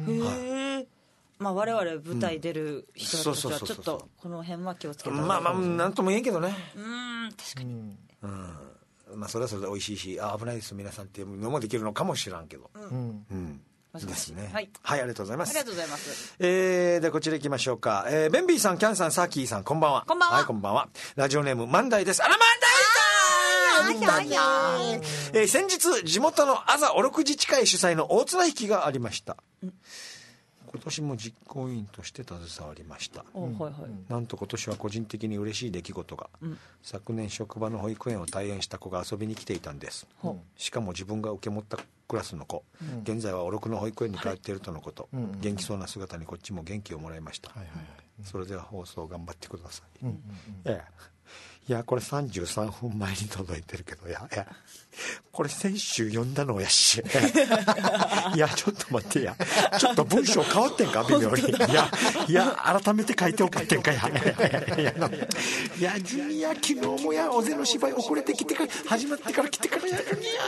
へえ。まあ、我々舞台出る人たちはちょっとこの辺は気をつけて、 まあまあなんとも言えんけどね。 うん、確かに、うんうん、まあそれはそれで美味しいし、あ、危ないです皆さんっていうのもできるのかもしらんけど、 うんうん、ですね。 はい、 はい、ありがとうございます。 ありがとうございます。 えー、ではこちら行きましょうか。えー、ベンビーさん、キャンさん、サーキーさん、こんばんは。 こんばんは。 はい、こんばんは。ラジオネーム万代です。あら、万代さん、えー、先日地元のあざおろく自治会主催の大綱引きがありました。うん、今年も実行委員として携わりました、 うん、 なんと今年は個人的に嬉しい出来事が、うん、昨年職場の保育園を退園した子が遊びに来ていたんです、うん、しかも自分が受け持ったクラスの子、うん、現在はおろくの保育園に通っているとのこと、はい、元気そうな姿にこっちも元気をもらいました、はいはいはい、それでは放送頑張ってください、うんうんうん、ええ、いやこれさんじゅうさんぷんまえに届いてるけど、いやいやこれ先週読んだのやしいやちょっと待ってや、ちょっと文章変わってんか微妙に、いやいや改めて書いて送ってんかやいやいやジュニア昨日もやおぜの芝居遅れてきてから始まってから来てからやるにや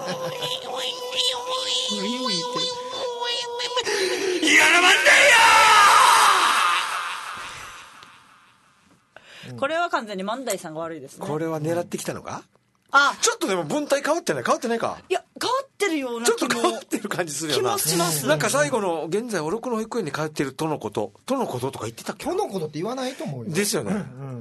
いやらまんだよ。これは完全に万代さんが悪いですね。 これは狙ってきたのか、 あ、 ちょっとでも文体変わってない変わってないか。 いや変わってるようなちょっと変わってる感じするよな。 気もします。 なんか最後の現在おろくの保育園に通ってるとのこととのこととか言ってたっけ。 とのことって言わないと思うよ。 ですよね、うんうん、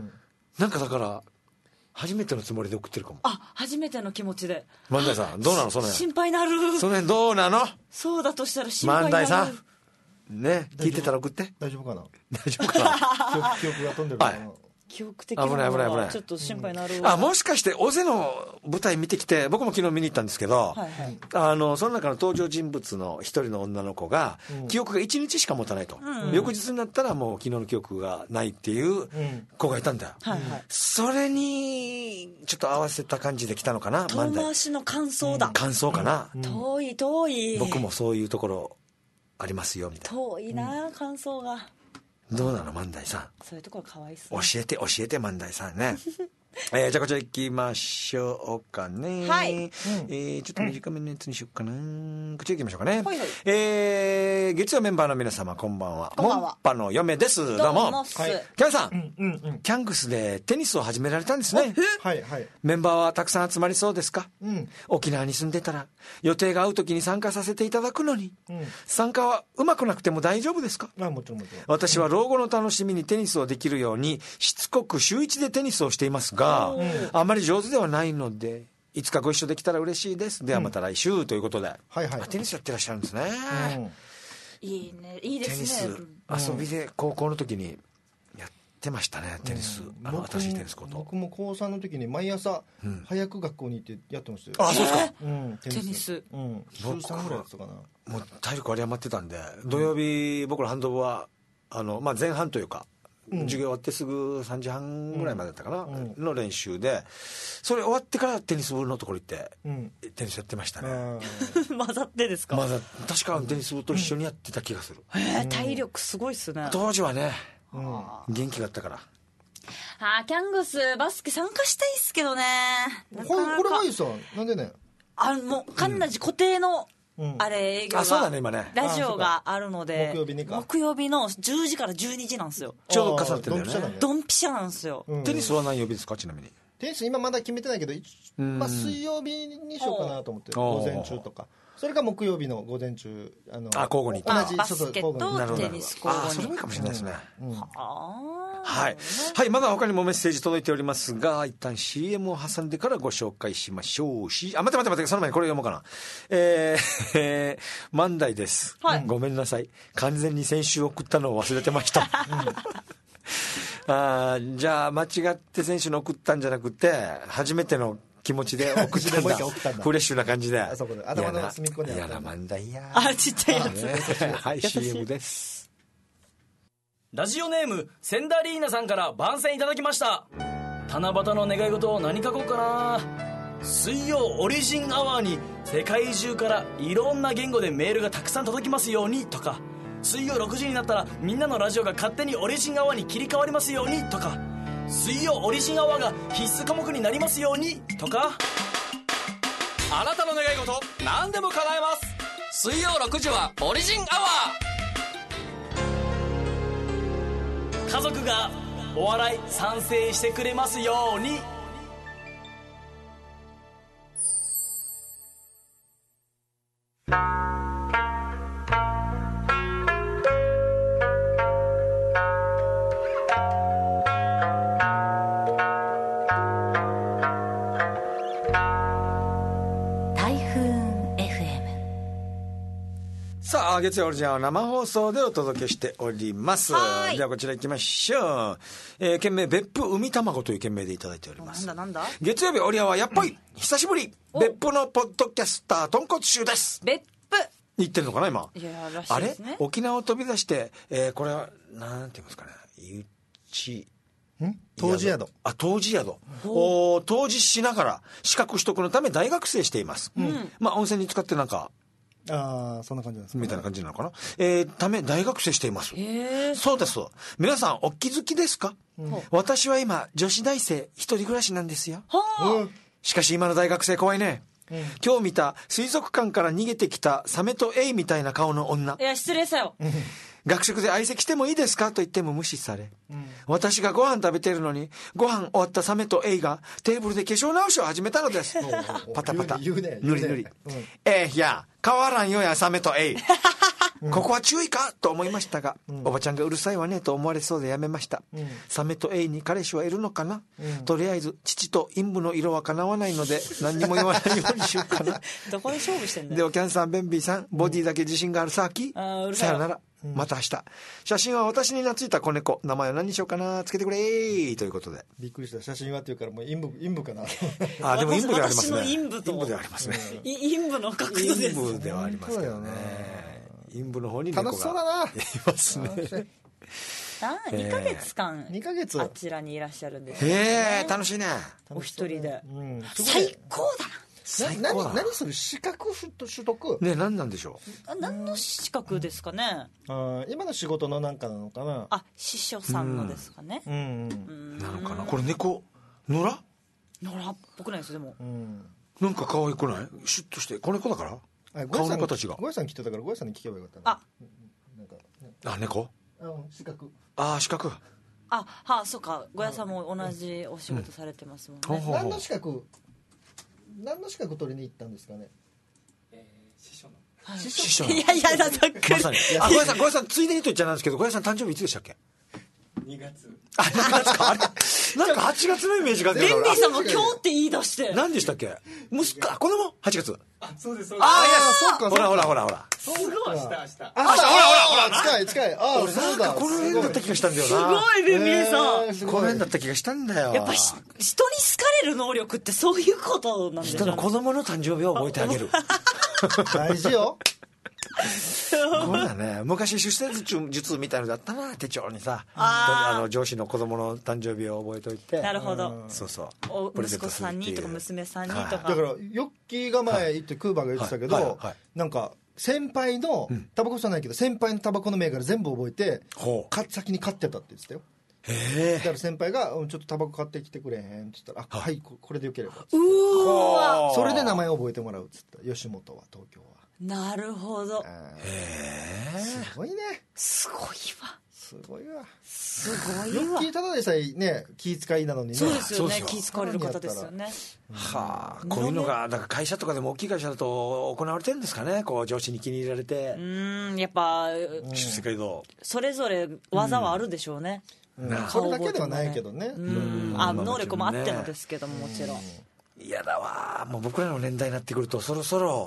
なんかだから初めてのつもりで送ってるかも。 あ、初めての気持ちで。 万代さんどうなのその辺。 心配なる。 その辺どうなの。 そうだとしたら心配なる。 万代さんね、聞いてたら送って。 大丈夫かな。 大丈夫かな。 記憶が飛んでるかな、はい、 記憶的なものはちょっと心配なる、うん、 あ、もしかして尾瀬の舞台見てきて、僕も昨日見に行ったんですけど、はいはい、あのその中の登場人物の一人の女の子が、うん、記憶がいちにちしか持たないと、うん、翌日になったらもう昨日の記憶がないっていう子がいたんだよ、うんはいはい、それにちょっと合わせた感じで来たのかな。 遠回しの感想だ、 うん、感想かな、 うん、遠い遠い。 僕もそういうところありますよみたいな。 遠いな、うん、感想が。 どうなの万代さん。 そういうところかわいそう、 ね、教えて教えて万代さんねえー、じゃあこちら行きましょうかね。 はい、うん、 えー、ちょっと短めのやつにしようかな、うん、こちら行きましょうかね、 はいはい、 えー、月曜メンバーの皆様こんばんは。 こんばんは。 モンパの嫁です。どうも、はい、キャンさん、 うんうんうん、 キャングスでテニスを始められたんですね。 はいはい。 メンバーはたくさん集まりそうですか。 うん、 沖縄に住んでたら予定が合う時に参加させていただくのに、うん、参加はうまくなくても大丈夫ですか。 あ、もちろんもちろん。 私は老後の楽しみにテニスをできるようにしつこく週一でテニスをしていますが、うん、あまり上手ではないのでいつかご一緒できたら嬉しいです。ではまた来週、うん、ということで、はいはい、テニスやってらっしゃるんですね、 うん、いいね、いいですね。 テニス遊びで高校の時にやってましたね、テニス、うん、あの新しいテニスこと。 僕も高さんの時に毎朝早く学校に行ってやってましたよ、 うん、あ、そうですか、 うん、テニス、 テニス、 うん、週さんぐらいやったかな。 もう体力有り余ってたんで、土曜日僕らハンド部はあの、まあ、前半というかうん、授業終わってすぐさんじはんぐらいまでだったかな、うん、の練習で、それ終わってからテニス部のところ行って、うん、テニスやってましたね。 混ざってですか。 混ざ確かテニス部と一緒にやってた気がする、 うん、へえ、体力すごいっすね当時はね、うん、元気があったから。 あー、キャングスバスケ参加したいっすけどね。 これこれはいいさ、なんでね、 あ、もうかんなじ固定の、うん、あれ営業が、 あ、そうだね、今ねラジオがあるので、 木曜日にか、 木曜日のじゅうじからじゅうにじなんですよ。 ちょうど重なってるんだよね。 ドンピシャなんですよ、 うん、テニスは何曜日ですかちなみに。 テニス今まだ決めてないけど、まあ、水曜日にしようかなと思ってる、午前中とか。それか木曜日の午前中、あの、 あ、交互に同じバスケとテニス交互に。 あ、それもいいかもしれないですね、うんうん、 はあ、 はい、はい、まだ他にもメッセージ届いておりますが、一旦 シーエム を挟んでからご紹介しましょう。しあ、待って待って待って、その前にこれ読もうかな。えー、えー、万代です、はい、ごめんなさい、完全に先週送ったのを忘れてました、うんあじゃあ間違って選手に送ったんじゃなくて初めての気持ちで送ったんだフレッシュな感じであそこで頭の隅っこに嫌な漫才やあちっちゃいやつ、 ね、はい シーエム です。 ラジオネームセンダリーナさんから番宣いただきました。七夕の願い事を何書こうかな。水曜オリジンアワーに世界中からいろんな言語でメールがたくさん届きますようにとか、水曜ろくじになったらみんなのラジオが勝手にオリジンアワーに切り替わりますようにとか、水曜オリジンアワーが必須科目になりますようにとか、 あなたの願い事何でも叶えます。水曜ろくじはオリジンアワー。家族がお笑い賛成してくれますように。 さあ月曜オリジンを生放送でお届けしております。ではこちら行きましょう。えー、件名別府海卵という件名でいただいております。 なんだなんだ。 月曜日オリアはやっぱり、うん、久しぶり別府のポッドキャスター豚骨臭です。 別府言ってるのかな今。 いやらしいですね。 あれ沖縄を飛び出して、えー、これはなんて言いますかね、ゆち湯治宿。 あ、湯治宿を湯治しながら資格取得のため大学生しています、うん、まあ温泉に使ってなんかああそんな感じなんですか、ね、 みたいな感じなのかな、えー、ため大学生しています。そうです。皆さんお気づきですか、うん、私は今女子大生一人暮らしなんですよ。はしかし今の大学生怖いね、うん、今日見た水族館から逃げてきたサメとエイみたいな顔の女。 いや失礼さよ学食で相席してもいいですかと言っても無視され、うん、私がご飯食べてるのにご飯終わったサメとエイがテーブルで化粧直しを始めたのです。パタパタ塗り塗り、うん、えー、いや変わらんよやサメとエイここは注意かと思いましたが、うん、おばちゃんがうるさいわねと思われそうでやめました、うん、サメとエイに彼氏はいるのかな、うん、とりあえず父と陰部の色はかなわないので何にも言わないようにしようかなどこで勝負してんだよ。 でおキャンさんベンビーさんボディだけ自信があるさあき、うん、さよなら、うん、また明日。写真は私に懐いた子猫、名前は何にしようかな、つけてくれーということで。 びっくりした。写真はっていうからもう陰部陰部かなあでも陰部ではありますね。 私の陰部と陰部ではありますね、 うん、陰部の角度です、ね、 陰部ではありますけどね。陰部の方に猫が楽しそうだないますねにかげつかんにかげつあちらにいらっしゃるんですよ、 ね、へえ楽しいね。 お一人で、 うん、 最高だな。 最高だな。 何何それ資格取得ね、何なんでしょう。何の資格ですかね、 うん、あ今の仕事のなんかなのかな。 あ師匠さんのですかね、 うん、うんなのかな。これ猫野良野良っぽくないですでも、うん、 なんか可愛くない。シュッとして子猫だから顔の形が。 ゴヤさん来てたからゴヤさんに聞けばよかったな。 あなんか、ね、 あ猫あ資格あ資格あはあそうか。ゴヤさんも同じお仕事されてますもんね、うんうん、何の資格何の資格取りに行ったんですかね。 えー、師匠の、 はい、 師匠いやいやざっくり、 まさにあゴヤさんゴヤさんついでにと言っちゃなんですけど、ゴヤさん誕生日いつでしたっけ。 にがつ。 あにがつかあれなんかはちがつのイメージがあるけど。 ベンビーさんも今日って言い出して何でしたっけ。息子子供はちがつ。 あそうですそうです。 ああいやそうかほらほらほらほらすごい。 明日明日。 あほらほら近い近い。あ俺そうだ。この辺だった気がしたんだよな。 すごいベンビーさん。 この辺だった気がしたんだよ。 やっぱ人に好かれる能力ってそういうことなんですよ。 人の子供の誕生日を覚えてあげる。 大事よ。 そうだね。昔出世術みたいのだったな。手帳にさああの上司の子供の誕生日を覚えておいて。 なるほど。 そうそうお息子さんにとか娘さんにとか、 はい、だからヨッキーが前行ってクーバーが言ってたけど、はいはいはい、なんか先輩のタバコじゃないけど、うん、先輩のタバコの銘柄全部覚えてか先に買ってたって言ってたよ。 へえ。 だから先輩が「ちょっとタバコ買ってきてくれへん」って言ったら「あはいこれでよければ」 うわそれで名前を覚えてもらうっつった吉本は東京は。 なるほど。 へえ。 すごいね。 すごいわ。 すごいわ。 すごいわ。 ヨッキーただでさえね気遣いなのにね。 そうですよね。気遣われる方ですよね。 はあ、こういうのがだから会社とかでも大きい会社だと行われてるんですかね。こう上司に気に入られて。 うんやっぱ出世街道それぞれ技はあるでしょうね。 うん、それだけではないけどね。 うん、あ能力もあってのですけどももちろん。 嫌だわ。もう僕らの年代になってくるとそろそろ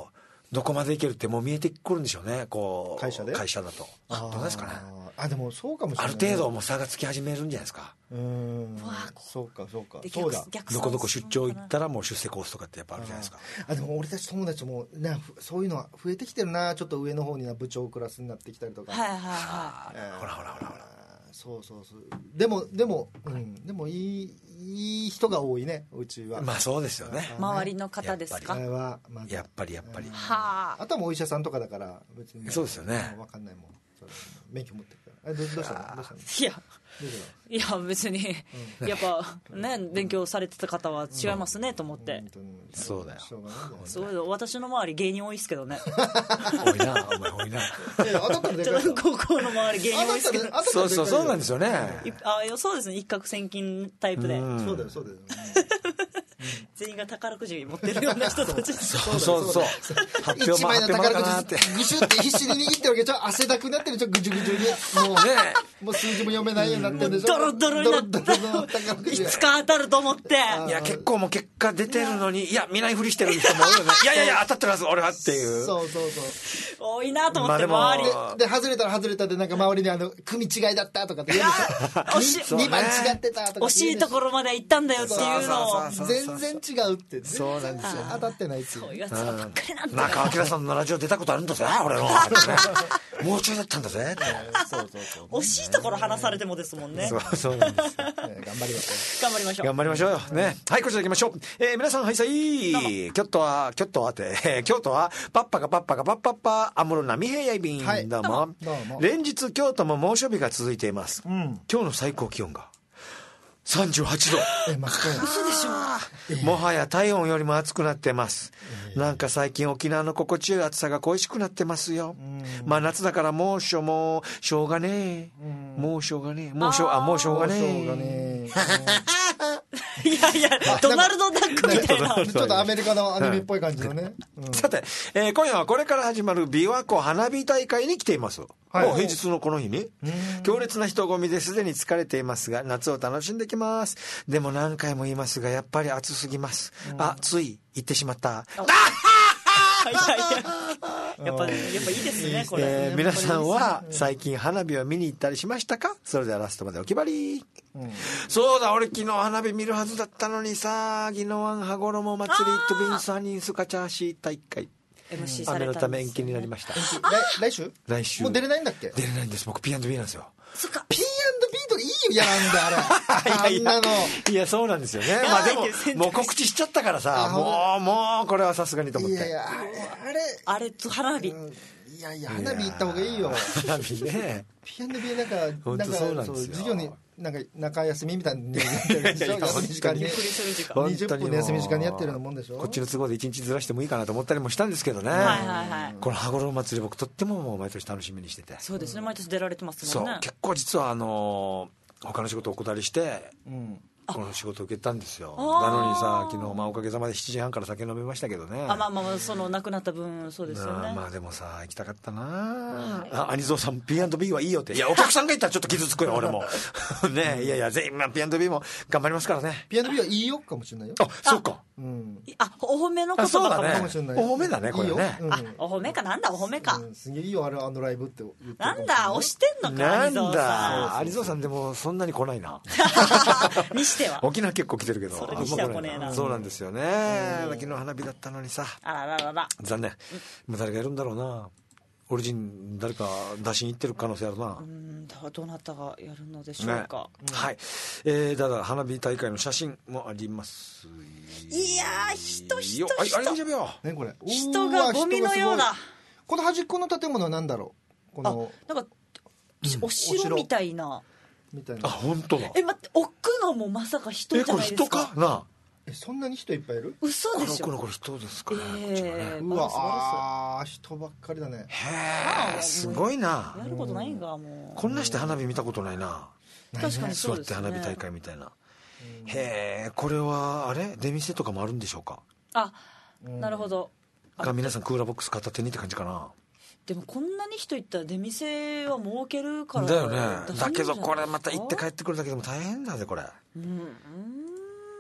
どこまでいけるってもう見えてくるんでしょうね、こう会社で会社だと。あどうですかね。 あでもそうかもしれない。 ある程度もう差がつき始めるんじゃないですか。 うーんそうかそうか。 そうだどこどこ出張行ったらもう出世コースとかってやっぱあるじゃないですか。 あでも俺たち友達もなそういうのは増えてきてるな。ちょっと上の方にな部長クラスになってきたりとか。 はいはいはい、 えー、 ほらほらほらほら。 そうそうそう。でもでも、うん、でもいいいい人が多いねうちは。 まあそうですよね。 周りの方ですか。 はやっぱりやっぱり。 はあ。あとはもうお医者さんとかだから別に。 そうですよね。 分かんないもん。免許持ってるから。どうしたのどうしたの。 いやいや別に、うん、やっぱね勉強されてた方は違いますねと思って、 うん、そうだよ。 そう私の周り芸人多いですけどね。 多いなお前多いな。 高校の周り芸人多いですけど。 そうそうそうなんですよね。 あそうですね一攫千金タイプで。 そうだよそうだよ。 全員が宝くじ持ってるような人たち。 そうそうそう。 発表も発表もかなって。ぐしゅって必死に握ってるわけちょっと汗だくになってるちょっとぐじゅぐじゅにもうねもう数字も読めないようになってるでしょ。 ドロドロになっていつか当たると思って。 いや結構もう結果出てるのにいや見ないふりしてる人も多いよね。いやいやいや当たってます俺はっていう。 そうそうそう。 多いなと思って周りで外れたら外れたでなんか周りにあの組違いだったとかって言うんでしょ。にばん違ってたとか。 惜しいところまで行ったんだよっていうのを全然違うって。 そうなんですよ。 当たってないっていう。 そういうやつばっかりなんだ。 中明さんのラジオ出たことあるんだぜ俺の。もうちょいだったんだぜ。 そうそうそう。 惜しいところ話されてもですもんね。 そうそうなんですよ。 頑張りましょう。 頑張りましょう。 頑張りましょうよね。はいこちら行きましょう。え皆さんはいさい。京都は京都はって京都はパッパがパッパがパッパッパ安室奈美平や便どうも。連日京都も猛暑日が続いています。今日の最高気温がさんじゅうはちど。 え、真っ赤や。 嘘でしょ。 もはや体温よりも暑くなってます。なんか最近沖縄の心地よい暑さが恋しくなってますよ。まあ夏だから猛暑もしょうがねえ。もうしょうがねえ。もうしょう、あ、もうしょうがねえ。 いやいや、ドナルドダックみたいな。 ちょっとアメリカのアニメっぽい感じのね。 さて、えー、今夜はこれから始まる琵琶湖花火大会に来ています。はい、平日のこの日に強烈な人混みですでに疲れていますが夏を楽しんできます。でも何回も言いますがやっぱり暑すぎます。あ、つい言ってしまった。 いやいややっぱ、やっぱいいですねこれ、 えー、皆さんは最近花火を見に行ったりしましたか。それではラストまでお決まり、うん、そうだ俺昨日花火見るはずだったのにさ。宜野湾羽衣祭りとビンサニンスカチャーシー大会エムシー されたんです、ね、 雨のため延期になりました。 来, 来週来週もう出れないんだっけ。 出れないんです僕 ピーアンドビー なんですよ。 そっかピーアンドビー とかいいよやらんだあれ。 いやいやあんなのいやそうなんですよね。まあでももう告知しちゃったからさもうもうこれはさすがにと思って。いやいやあれあれあれと花火、うん、 いやいや花火行った方がいいよ。 花火ねピーアンドビー なんか本当そうなんですよ。 授業になんか中休みみたいにやってるでしょ。休み時間ににじゅっぷんの休み時間にやってるようなもんでしょ。 こっちの都合でいちにちずらしてもいいかなと思ったりもしたんですけどね、 はいはいはい、 この羽衣祭り僕とってももう毎年楽しみにしてて。 そうですね毎年出られてますもんね。 そう結構実はあのー、他の仕事をお断りして、うんこの仕事を受けたんですよ。なのにさ昨日、まあ、おかげさまでしちじはんから酒飲めましたけどね。 あまあまあその亡くなった分そうですよね。 まあでもさ行きたかったなあ。兄蔵さん ピーアンドビー はいいよって。いやお客さんが言ったらちょっと傷つくよ俺もね。いやいや全員、まあ、ピーアンドビー も頑張りますからね。 ピーアンドビー はいいよかもしれないよ。 あそうか、 うん、あお褒めの言葉かもしれない、 ね、お褒めだねこれね。いいよ、うん、 あお褒めかなんだお褒めか、うん、 すげえいいよあれあのライブって言ってるかもしれない。 なんだ押してんのかなんだ兄蔵さんでもそんなに来ないなにしては沖縄結構来てるけどそれにしては来ねえな。 そうなんですよね。昨日花火だったのにさあらららら残念。もう誰がやるんだろうな。オリジン誰か出しに行ってる可能性あるな。 うんどなたがやるのでしょうか、 ねうん、はい、えー、ただ花火大会の写真もあります。 いやー人人人あれあれじゃべよ、 ね、これ人がゴミのようだ。 この端っこの建物は何だろう。このあなんか、うん、お城みたいなみたいな。 あ本当だ。 え待って置くのもまさか人じゃないですか。 えこれ人かな。 えそんなに人いっぱいいる。 嘘でしょ。 これこれ人ですかね、 えー、 うわあ人ばっかりだね。 へえすごいな。 やることないんかもう。 こんなして花火見たことないな。 確かにそうですね。 座って花火大会みたいな。へえこれはあれ出店とかもあるんでしょうか。 あなるほど。 が皆さんクーラーボックス片手にって感じかな。 でもこんなに人いったら出店は儲けるからだよね。だけどこれまた行って帰ってくるだけでも大変だぜこれ。 うん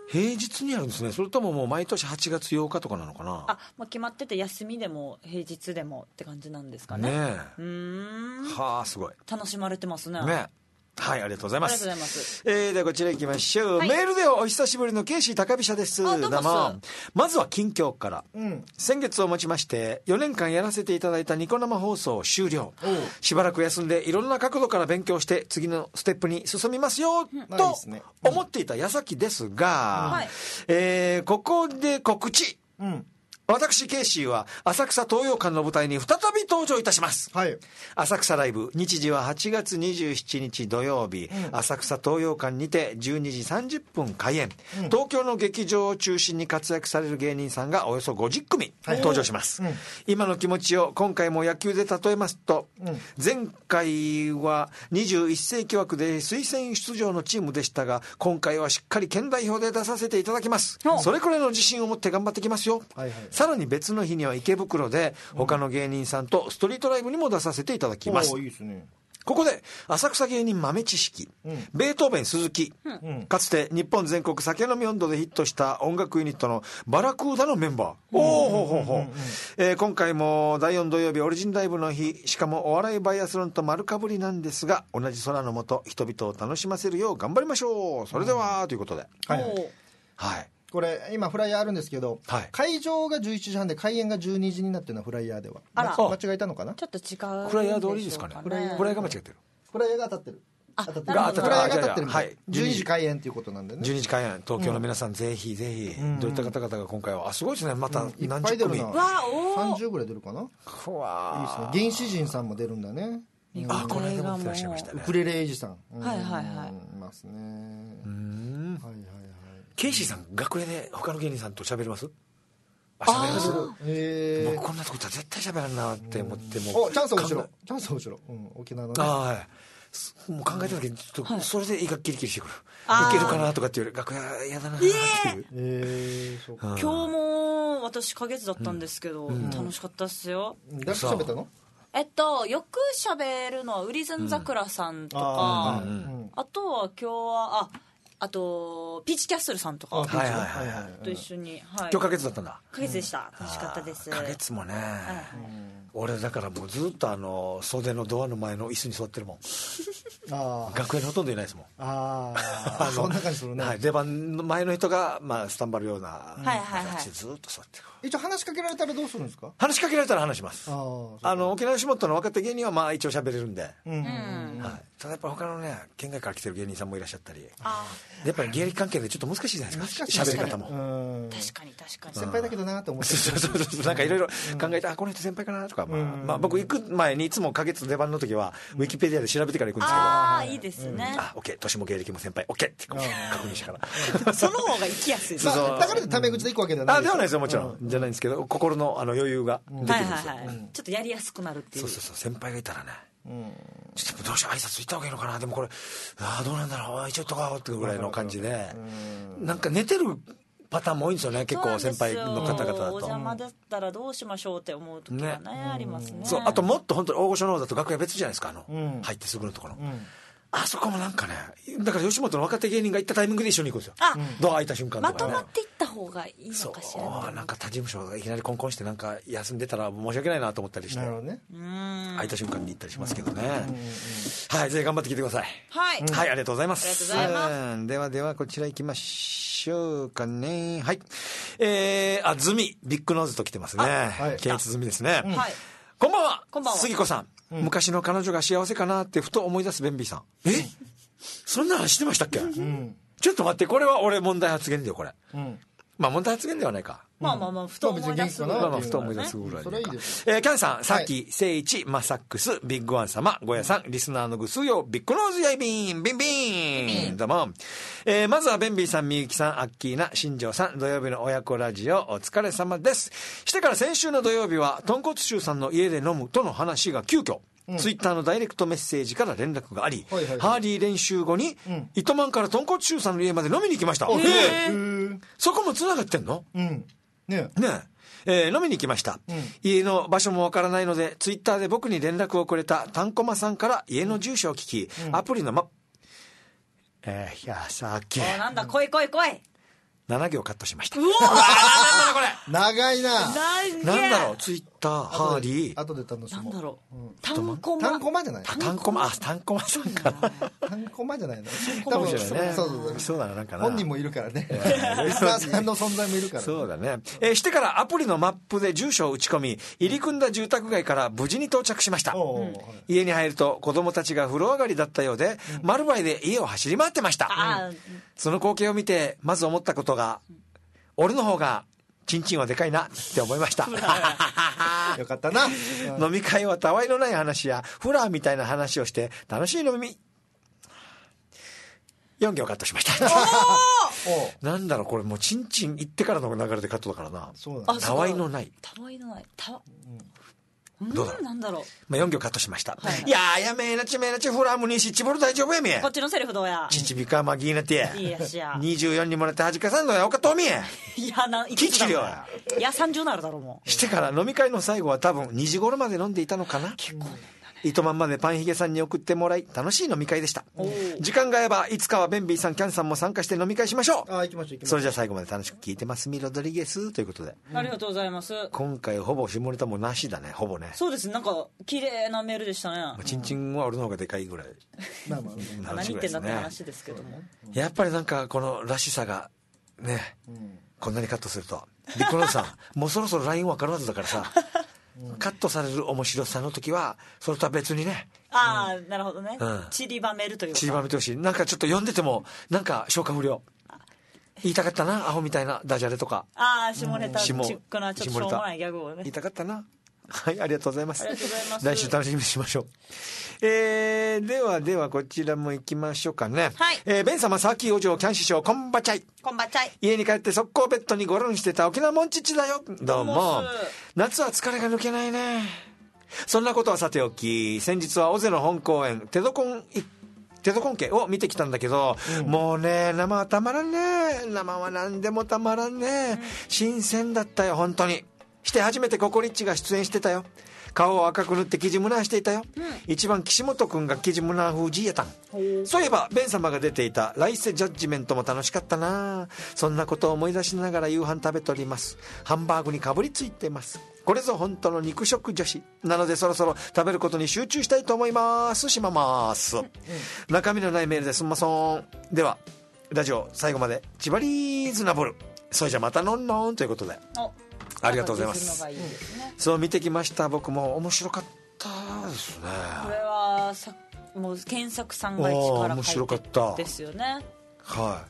平日にあるんですね。それとももう毎年はちがつようかとかなのかな。 あ、もう決まってて休みでも平日でもって感じなんですかね。 ねえ。 うーん。 はあ、すごい。 楽しまれてますね。 ね。はい、ありがとうございます。 ありがとうございます。 えー、ではこちら行きましょう。はい、メールではお久しぶりのケイシー高飛車です。 どうも。 まずは近況から、 うん、 先月をもちましてよねんかんやらせていただいたニコ生放送終了。しばらく休んでいろんな角度から勉強して次のステップに進みますよ、うん、と思っていた矢先ですが、うん、えー、ここで告知、うん、私ケイシーは浅草東洋館の舞台に再び登場いたします、はい、浅草ライブ、日時ははちがつにじゅうしちにち土曜日、うん、浅草東洋館にてじゅうにじさんじゅっぷん開演、うん、東京の劇場を中心に活躍される芸人さんがおよそごじゅっくみ登場します、はい、うん、今の気持ちを今回も野球で例えますと、うん、前回はにじゅういっせいき枠で推薦出場のチームでしたが、今回はしっかり県代表で出させていただきます、うん、それくらいの自信を持って頑張ってきますよ、はいはい、さらに別の日には池袋で他の芸人さんとストリートライブにも出させていただきます、 うん、いいですね。 ここで浅草芸人豆知識、うん、ベートーベン鈴木、うん、かつて日本全国酒飲み温度でヒットした音楽ユニットのバラクーダのメンバー、うん、おーほうほうほう、えー、今回もだいよん土曜日オリジンライブの日、しかもお笑いバイアスロンと丸かぶりなんですが、同じ空の下人々を楽しませるよう頑張りましょう。それでは、うん、ということで、はい、 はい、これ今フライヤーあるんですけど、はい、会場がじゅういちじはんで開演がじゅうにじになってるのはフライヤーではあら間違えたのかな。 ちょっと違う。 フライヤー通りですかね。フライヤーが間違ってる。 フライヤーが当たってる。 あ、 当たってる。フライヤーが当たってる。はい。じゅうにじ開演ということなんでね。 じゅうにじ開演、東京の皆さん、うん、ぜひぜひ、うん、どういった方々が今回は、あ、すごいですね。また何十組。 わお。さんじゅうぐらい出るかな。 うわ。 いいですね。原始人さんも出るんだね。 あ、この間もいらっしゃいましたね。 ウクレレエイジさん。 はいはいはい。 いますね。 うん。 はいはいはい。 ケイシーさん、楽屋で他の芸人さんと喋ります？あ、喋ります？僕こんなことは絶対喋らんなって思っても。 お、チャンス面白い。チャンス面白い。うん、沖縄のね。 あ、はい。もう考えた時にちょっとそれで胃がキリキリしてくる。いけるかなとかっていうより楽屋嫌だなっていう。 ええ、そうか。 今日も私花月だったんですけど楽しかったっすよ。 誰と喋ったの？ えっと、よく喋るのはウリズン桜さんとか、うん、あ, あとは今日はああとピーチキャッスルさんとかと一緒に、はい、 今日花月だったんだ。 花月でした、楽しかったです。 花月もね、はい、俺だからもうずっとあの袖のドアの前の椅子に座ってるもん。あ、楽屋にほとんどいないですもん。 ああ、そんな感じするね、 はい、出番の前の人が、まあ、スタンバるような形でずっと座ってる。 一応話しかけられたらどうするんですか？ 話しかけられたら話します。ああの沖縄吉本の若手芸人はまあ一応喋れるんで、うん、はい、ただやっぱ他のね県外から来てる芸人さんもいらっしゃったり、あ、やっぱり芸歴関係でちょっと難しいじゃないですか、喋り方も。 確かに確かに先輩だけどなと思って、 そうそうそう、なんかいろいろ考えて、あ、この人先輩かなとか、まあまあ、僕行く前にいつも花月出番の時はウィキペディアで調べてから行くんですけど、 ああ、いいですね。 あ、オッケー、年も芸歴も先輩、オッケーって確認してから。 その方が行きやすい。 そうそう、だからタメ口で行くわけではない。 あ、ではないですよ、もちろんじゃないんですけど、心のあの余裕が出てくるんですよ。 ちょっとやりやすくなるっていう。 そうそうそう、先輩がいたらね、ちょっとどうしよう、挨拶行った方がいいのかな、でもこれ、ああどうなんだろう、一応とかってぐらいの感じで、なんか寝てるパターンも多いんですよね、結構先輩の方々だと。 お邪魔だったらどうしましょうって思う時はね、ありますね。 そう、あともっと本当に大御所の方だと楽屋別じゃないですか、あの、入ってすぐのところ。あそこもなんかね、だから吉本の若手芸人が行ったタイミングで一緒に行くんですよ。あ、ドア開いた瞬間とかね。 まとまって行った方がいいのかしら、ね。 そう、なんか他事務所がいきなりコンコンしてなんか休んでたら申し訳ないなと思ったりして、なるほどね、開いた瞬間に行ったりしますけどね。はい、ぜひ頑張って聞いてください。 はい、 はい、ありがとうございます。 ありがとうございます。 ではではこちら行きましょうかね。はい、えー、あ、ズミビッグノーズと来てますね。はい、ケンイチズミですね。はい、こんばんは。 こんばんは。 杉子さん、うん、昔の彼女が幸せかなってふと思い出すベンビーさん。え、そんな話してましたっけ、うん、ちょっと待って、これは俺問題発言だよこれ、うん、まあ問題発言ではないか、 まあまあまあふと思い出すぐらい、 まあまあふと思い出すぐらい、それいいです。えー、キャンさん、さっき聖一マサックスビッグワン様ゴヤさんリスナーのぐすよビッグノーズやいびんビンビンどうも、えー、まずはベンビーさん、みゆきさん、アッキーナ、新庄さん、土曜日の親子ラジオお疲れ様です。してから先週の土曜日は豚骨臭さんの家で飲むとの話が急遽うん、ツイッターのダイレクトメッセージから連絡があり、はいはいはい、ハーリー練習後に、うん、糸満から豚骨臭さんの家まで飲みに行きました。へー、そこもつながってんの、うん、ねえ、ねええー、飲みに行きました、うん、家の場所もわからないのでツイッターで僕に連絡をくれたタンコマさんから家の住所を聞き、うん、アプリのマップ、えー、いやさっきなんだ来い来い来いなな行カットしました。 うわー長いな。 なんだろう、ツイッター、ハーリー。 後で楽しもう。 なんだろう。単コマ。 単コマじゃない。 単コマ、あ、単コマさんかな。 単コマじゃないの。 多分そうだね。 そうそうそうだな、なんかな。 本人もいるからね。リスナーさんの存在もいるから。 そうだね。えー、してからアプリのマップで住所を打ち込み、入り組んだ住宅街から無事に到着しました。家に入ると子供たちが風呂上がりだったようで、丸バイで家を走り回ってました。その光景を見て、まず思ったことが、俺の方がチンチンはでかいなって思いました。 よかったな。 飲み会はたわいのない話やフラーみたいな話をして楽しい飲みよん行カットしました。なんだろう、これもうチンチン行ってからの流れでカットだからな。 そうだね。 たわいのないたわいのないたわ、 うん、どうだろう、 なんだろう、 まあ、よん行カットしました、はいはい、 いやーやめーなちめーなちフラームにしちぼる大丈夫やみえ。 こっちのセリフどうや。 ちちびかまぎーなていいやしやにじゅうよんにもらってはじかさんのやおかとみえ。 いやな、いきっちりよや。 いやさんじゅうなるだろうもう。してから飲み会の最後は多分にじ頃まで飲んでいたのかな。結構糸満までパンヒゲさんに送ってもらい楽しい飲み会でした。時間が合えばいつかはベンビーさんキャンさんも参加して飲み会しましょう。 あ、行きましょう行きましょう。 それじゃあ最後まで楽しく聞いてますみロドリゲスということで、 ありがとうございます。 今回ほぼ下ネタもなしだね。ほぼね。 そうです、なんか綺麗なメールでしたね。 チンチンは俺の方がでかいぐらいまあまあ何言ってんだって話ですけども、 やっぱりなんかこのらしさがね、うん、こんなにカットするとビッグノーさんもうそろそろ ライン 分かるはずだからさカットされる面白さの時はそれとは別にね、 ああ、うん、なるほどね、 うん、 散りばめるというか、 散りばめてほしい。なんかちょっと読んでてもなんか消化不良言いたかったな、アホみたいなダジャレとか、 ああ下ネタチックなちょっとしょうもないギャグをね言いたかったな。はい、ありがとうございます。 ありがとうございます。 来週楽しみにしましょう。えー、ではではこちらも行きましょうかね。 はい。 えー、ベン様、サーキーお嬢、キャン師匠、こんばちゃい。 こんばちゃい。 家に帰って速攻ベッドにゴロンしてた沖縄モンチッチだよ。どうも。夏は疲れが抜けないね。そんなことはさておき、先日は尾瀬の本公演、テドコンテドコン家を見てきたんだけど、うん、もうね、生はたまらんね。生は何でもたまらんね。うん、新鮮だったよ、本当に。して初めてココリッチが出演してたよ。顔を赤く塗ってキジムナーしていたよ、うん、一番岸本くんがキジムナー風じいやたん。そういえばベン様が出ていた来世ジャッジメントも楽しかったな。そんなことを思い出しながら夕飯食べております。ハンバーグにかぶりついてます。これぞ本当の肉食女子なので、そろそろ食べることに集中したいと思います。しまます、うん、中身のないメールですんまそん。ではラジオ最後まで千葉リーズナブル。それじゃまたのんのんということで、ありがとうございます。 いいですね、 そう見てきました。僕も面白かったですね。 これはさもう検索さんが一から書いてですよね。 はい。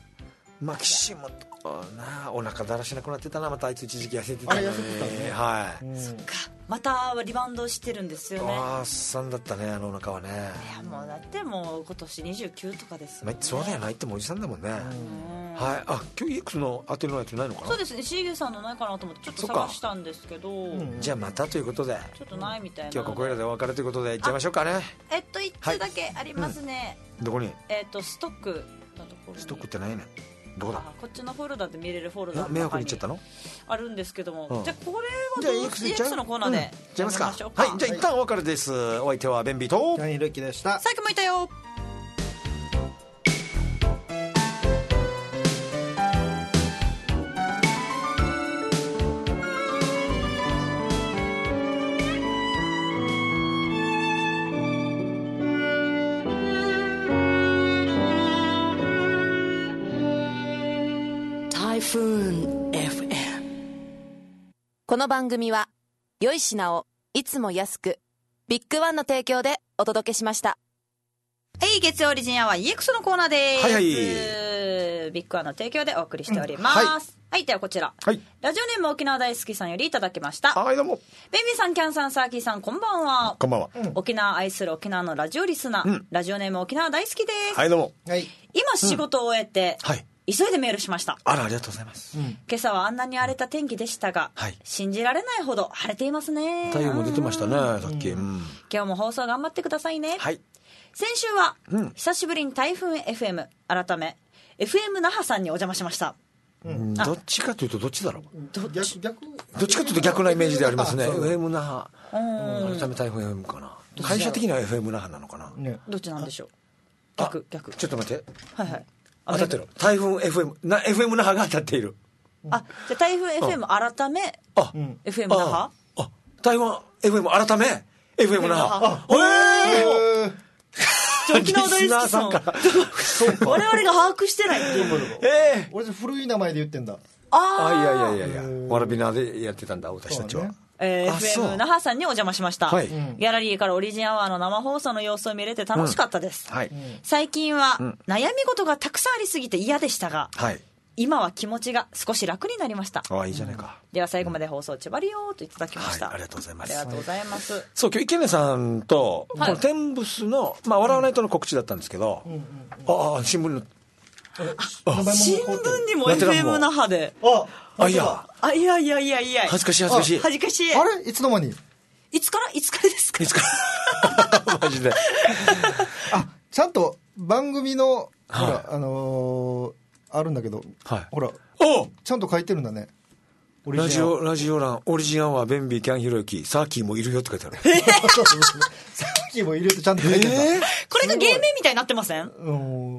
まあ岸本なお腹だらしなくなってたな。またあいつ一時期痩せてたね。ね、はい、うん、 そっか、またリバウンドしてるんですよね。 ああさんだったね、あのお腹はね。 いやもうだってもう今年にじゅうきゅうとかですよね。 そうだよな、言ってもおじさんだもんね。はい。あ、今日 イーエックス の当てのやつないのかな。 そうですね、シーゲさんのないかなと思ってちょっと探したんですけど、うん、 じゃあまたということでちょっとないみたいな。 今日ここらでお別れということでいっちゃいましょうかね。 えっといっつだけありますね、 はい、うん、どこに。 えっとストックのところに。 ストックってないね。どこだ。 こっちのフォルダで見れるフォルダの迷惑に行っちゃったのあるんですけども、うん、じゃあこれはどう イーエックスイーエックス のコーナーでやりますか。はい、じゃあ一旦お別れです。お相手はベンビーとジャニールッキでした。 最後もいたよ。 この番組は良い品をいつも安くビッグワンの提供でお届けしました。 はい、月曜オリジンアワー イーエックス のコーナーです。 はいはい、 ビッグワンの提供でお送りしております、うん、はい、はい、ではこちら、はい、ラジオネーム沖縄大好きさんよりいただきました。 はい、どうも。 ベンビーさん、キャンさん、サーキーさん、こんばんは。 こんばんは、 うん、沖縄愛する沖縄のラジオリスナー、うん、ラジオネーム沖縄大好きです。 はい、どうも。 はい、 今仕事を終えて、うん、はい、急いでメールしました。 あら、ありがとうございます、うん、 今朝はあんなに荒れた天気でしたが、はい、信じられないほど晴れていますね。 太陽も出てましたね、さっき、うん、 今日も放送頑張ってくださいね。 はい。 先週は、うん、久しぶりに台風 エフエム 改め エフエム 那覇さんにお邪魔しました、 うん、どっちかというとどっちだろう。 どっち逆どっちかというと逆なイメージでありますね。 エフエム 那覇、うん、改め台風 エフエム かな。会社的には エフエム 那覇なのかな、 ね、どっちなんでしょう。逆逆ちょっと待って。 はいはい。 当たってる。台風 エフエム な エフエム 那覇が当たっている。 あ、じゃあ台風 エフエム 改め、あ、エフエム 那覇。 あ、台湾 エフエム 改め エフエム 那覇。あ、へえ。 沖縄大好きさん。我々が把握してないっていう。 ええ。俺古い名前で言ってんだ。 ああ、いやいやいやいや。わらびなでやってたんだ、私たちは。 えー、エフエム 那覇さんにお邪魔しました、はい、ギャラリーからオリジンアワーの生放送の様子を見れて楽しかったです、うんはい、最近は悩み事がたくさんありすぎて嫌でしたが、はい、今は気持ちが少し楽になりました。 ああ、いいじゃないか、 うん、では最後まで放送ちばりよーといただきました、 はい、ありがとうございます。 ありがとうございます、はい、 そう、今日池根さんと、はい、この天ブスの、まあ、笑わないとの告知だったんですけど、うんうんうん、ああ、新聞の新聞にも エフエム 那覇で、 ああ、いや。 あ、いやいやいやいや。 恥ずかしい恥ずかしい。 恥ずかしい。 あれいつの間にいつからいつからですかいつからマジで。 あ、ちゃんと番組の、ほら、あのー、あるんだけど、はい、ほら、おちゃんと書いてるんだね。 ラジオ、ラジオ欄、オリジンアワー、ベンビー、キャンヒロユキ、サーキーもいるよって書いてある。 サーキーもいるよってちゃんと書いてるんだ。えー、 これが芸名みたいになってません？ うん。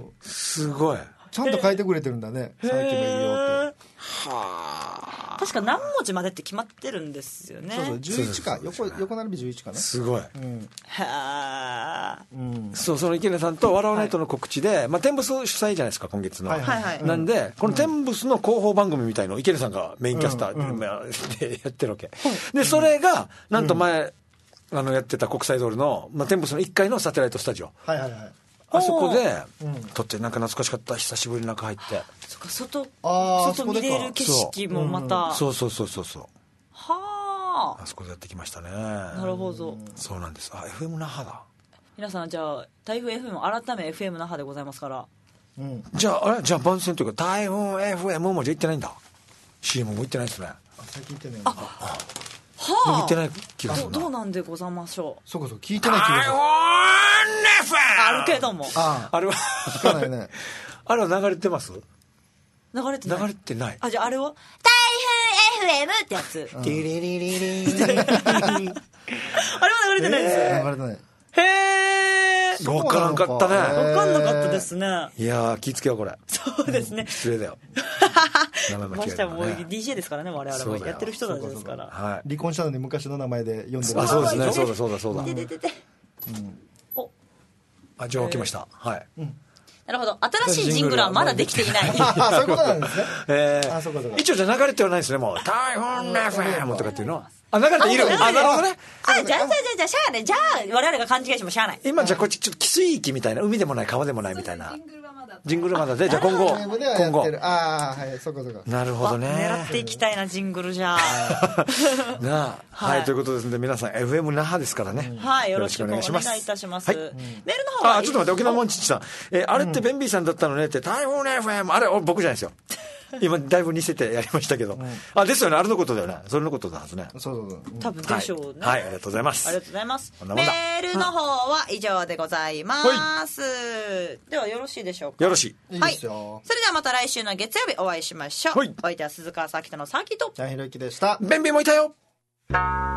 すごい。 ちゃんと書いてくれてるんだね。サーキーもいるよって。 はあ。確か何文字までって決まってるんですよね。 そうそう、じゅういちか。横、横並びじゅういちかな。 すごい。 うん。 はあ。 うん。そう、その池根さんと笑わないとの告知で、はい、まあ、天ブス主催じゃないですか、今月の。はいはいはい。なんで、うん、この天ブスの広報番組みたいのを池根さんがメインキャスターで、うんうん、でやってるわけ。で、それが、なんと前、うん、あの、やってた国際通りの、まあ、天ブスのいっかいのサテライトスタジオ。 はいはいはい。 あそこで、うん、撮ってなんか懐かしかった。久しぶりに中入って。 そっか、外、外見れる景色もまた。 そうそうそうそうそう。 はあ。 あそこでやってきましたね。 なるほど。 そうなんです。あ、エフエム 那覇だ。 皆さん、じゃあ、台風 エフエム 改め エフエム 那覇でございますから。 うん。じゃあ、あれじゃあ番宣というか、台風 エフエム もじゃ行ってないんだ。シーエム も行ってないですね。 あ、最近行ってないんだ。あ、はあ。 行ってない気がするな。 どうなんでございましょう。 そうかそう、聞いてない気がする。 あるけども。 ああ、あれは聞かないね。 あれは流れてます？ 流れてない。 流れてない。 あ、じゃああれは台風 エフエム ってやつ。 ティリリリリあれは流れてないです。 流れてない。 へー。 わからんかったね。わかんなかったですね。 いやー、気ぃつけようこれ。 そうですね。 失礼だよ。 名前間違えたね。もう ディージェー ですからね、我々もやってる人たちですから。 はい。離婚したのに昔の名前で呼んでる。 あ、そうですね。そうだそうだそうだ。 でででで。お。 あ、情報来ました。はい。 なるほど。新しいジングルはまだできていない。 あ、そういうことなんですね。 ええ。一応じゃ流れてはないですね、もう。台風 エフエム とかっていうのは。あ、流れている。あ、なるほどね。 あ、じゃあ、じゃあ、じゃあ、しゃあない。じゃあ、我々が勘違いしてもしゃあない。 今、じゃあ、こっち、ちょっと、汽水域みたいな、海でもない、川でもないみたいな。ジングルまだで、じゃあ今後、今後。 ああ、はい、そこそこ。 なるほどね。 狙っていきたいな、ジングルじゃなあ。はい、ということですので、皆さん、エフエム 那覇ですからね。 はい、よろしくお願いします。お願いいたします。メールの方は。 あ、ちょっと待って、沖縄もんちちさん。え、あれってベンビーさんだったのねって、台風 エフエム、あれ、僕じゃないですよ。今だいぶ似せてやりましたけど、うん、あ、ですよね、あれのことだよね、それのことだはずね。 そうそうそう、 多分でしょうね、 はい、はい、ありがとうございます。 ありがとうございます。メールの方は以上でございます、はい、ではよろしいでしょうか。 よろしい。 はい、それではまた来週の月曜日お会いしましょう。はい、お相手は鈴川サーキットのサーキット、 ジャンヒロユキでした。 ベンビーもいたよ。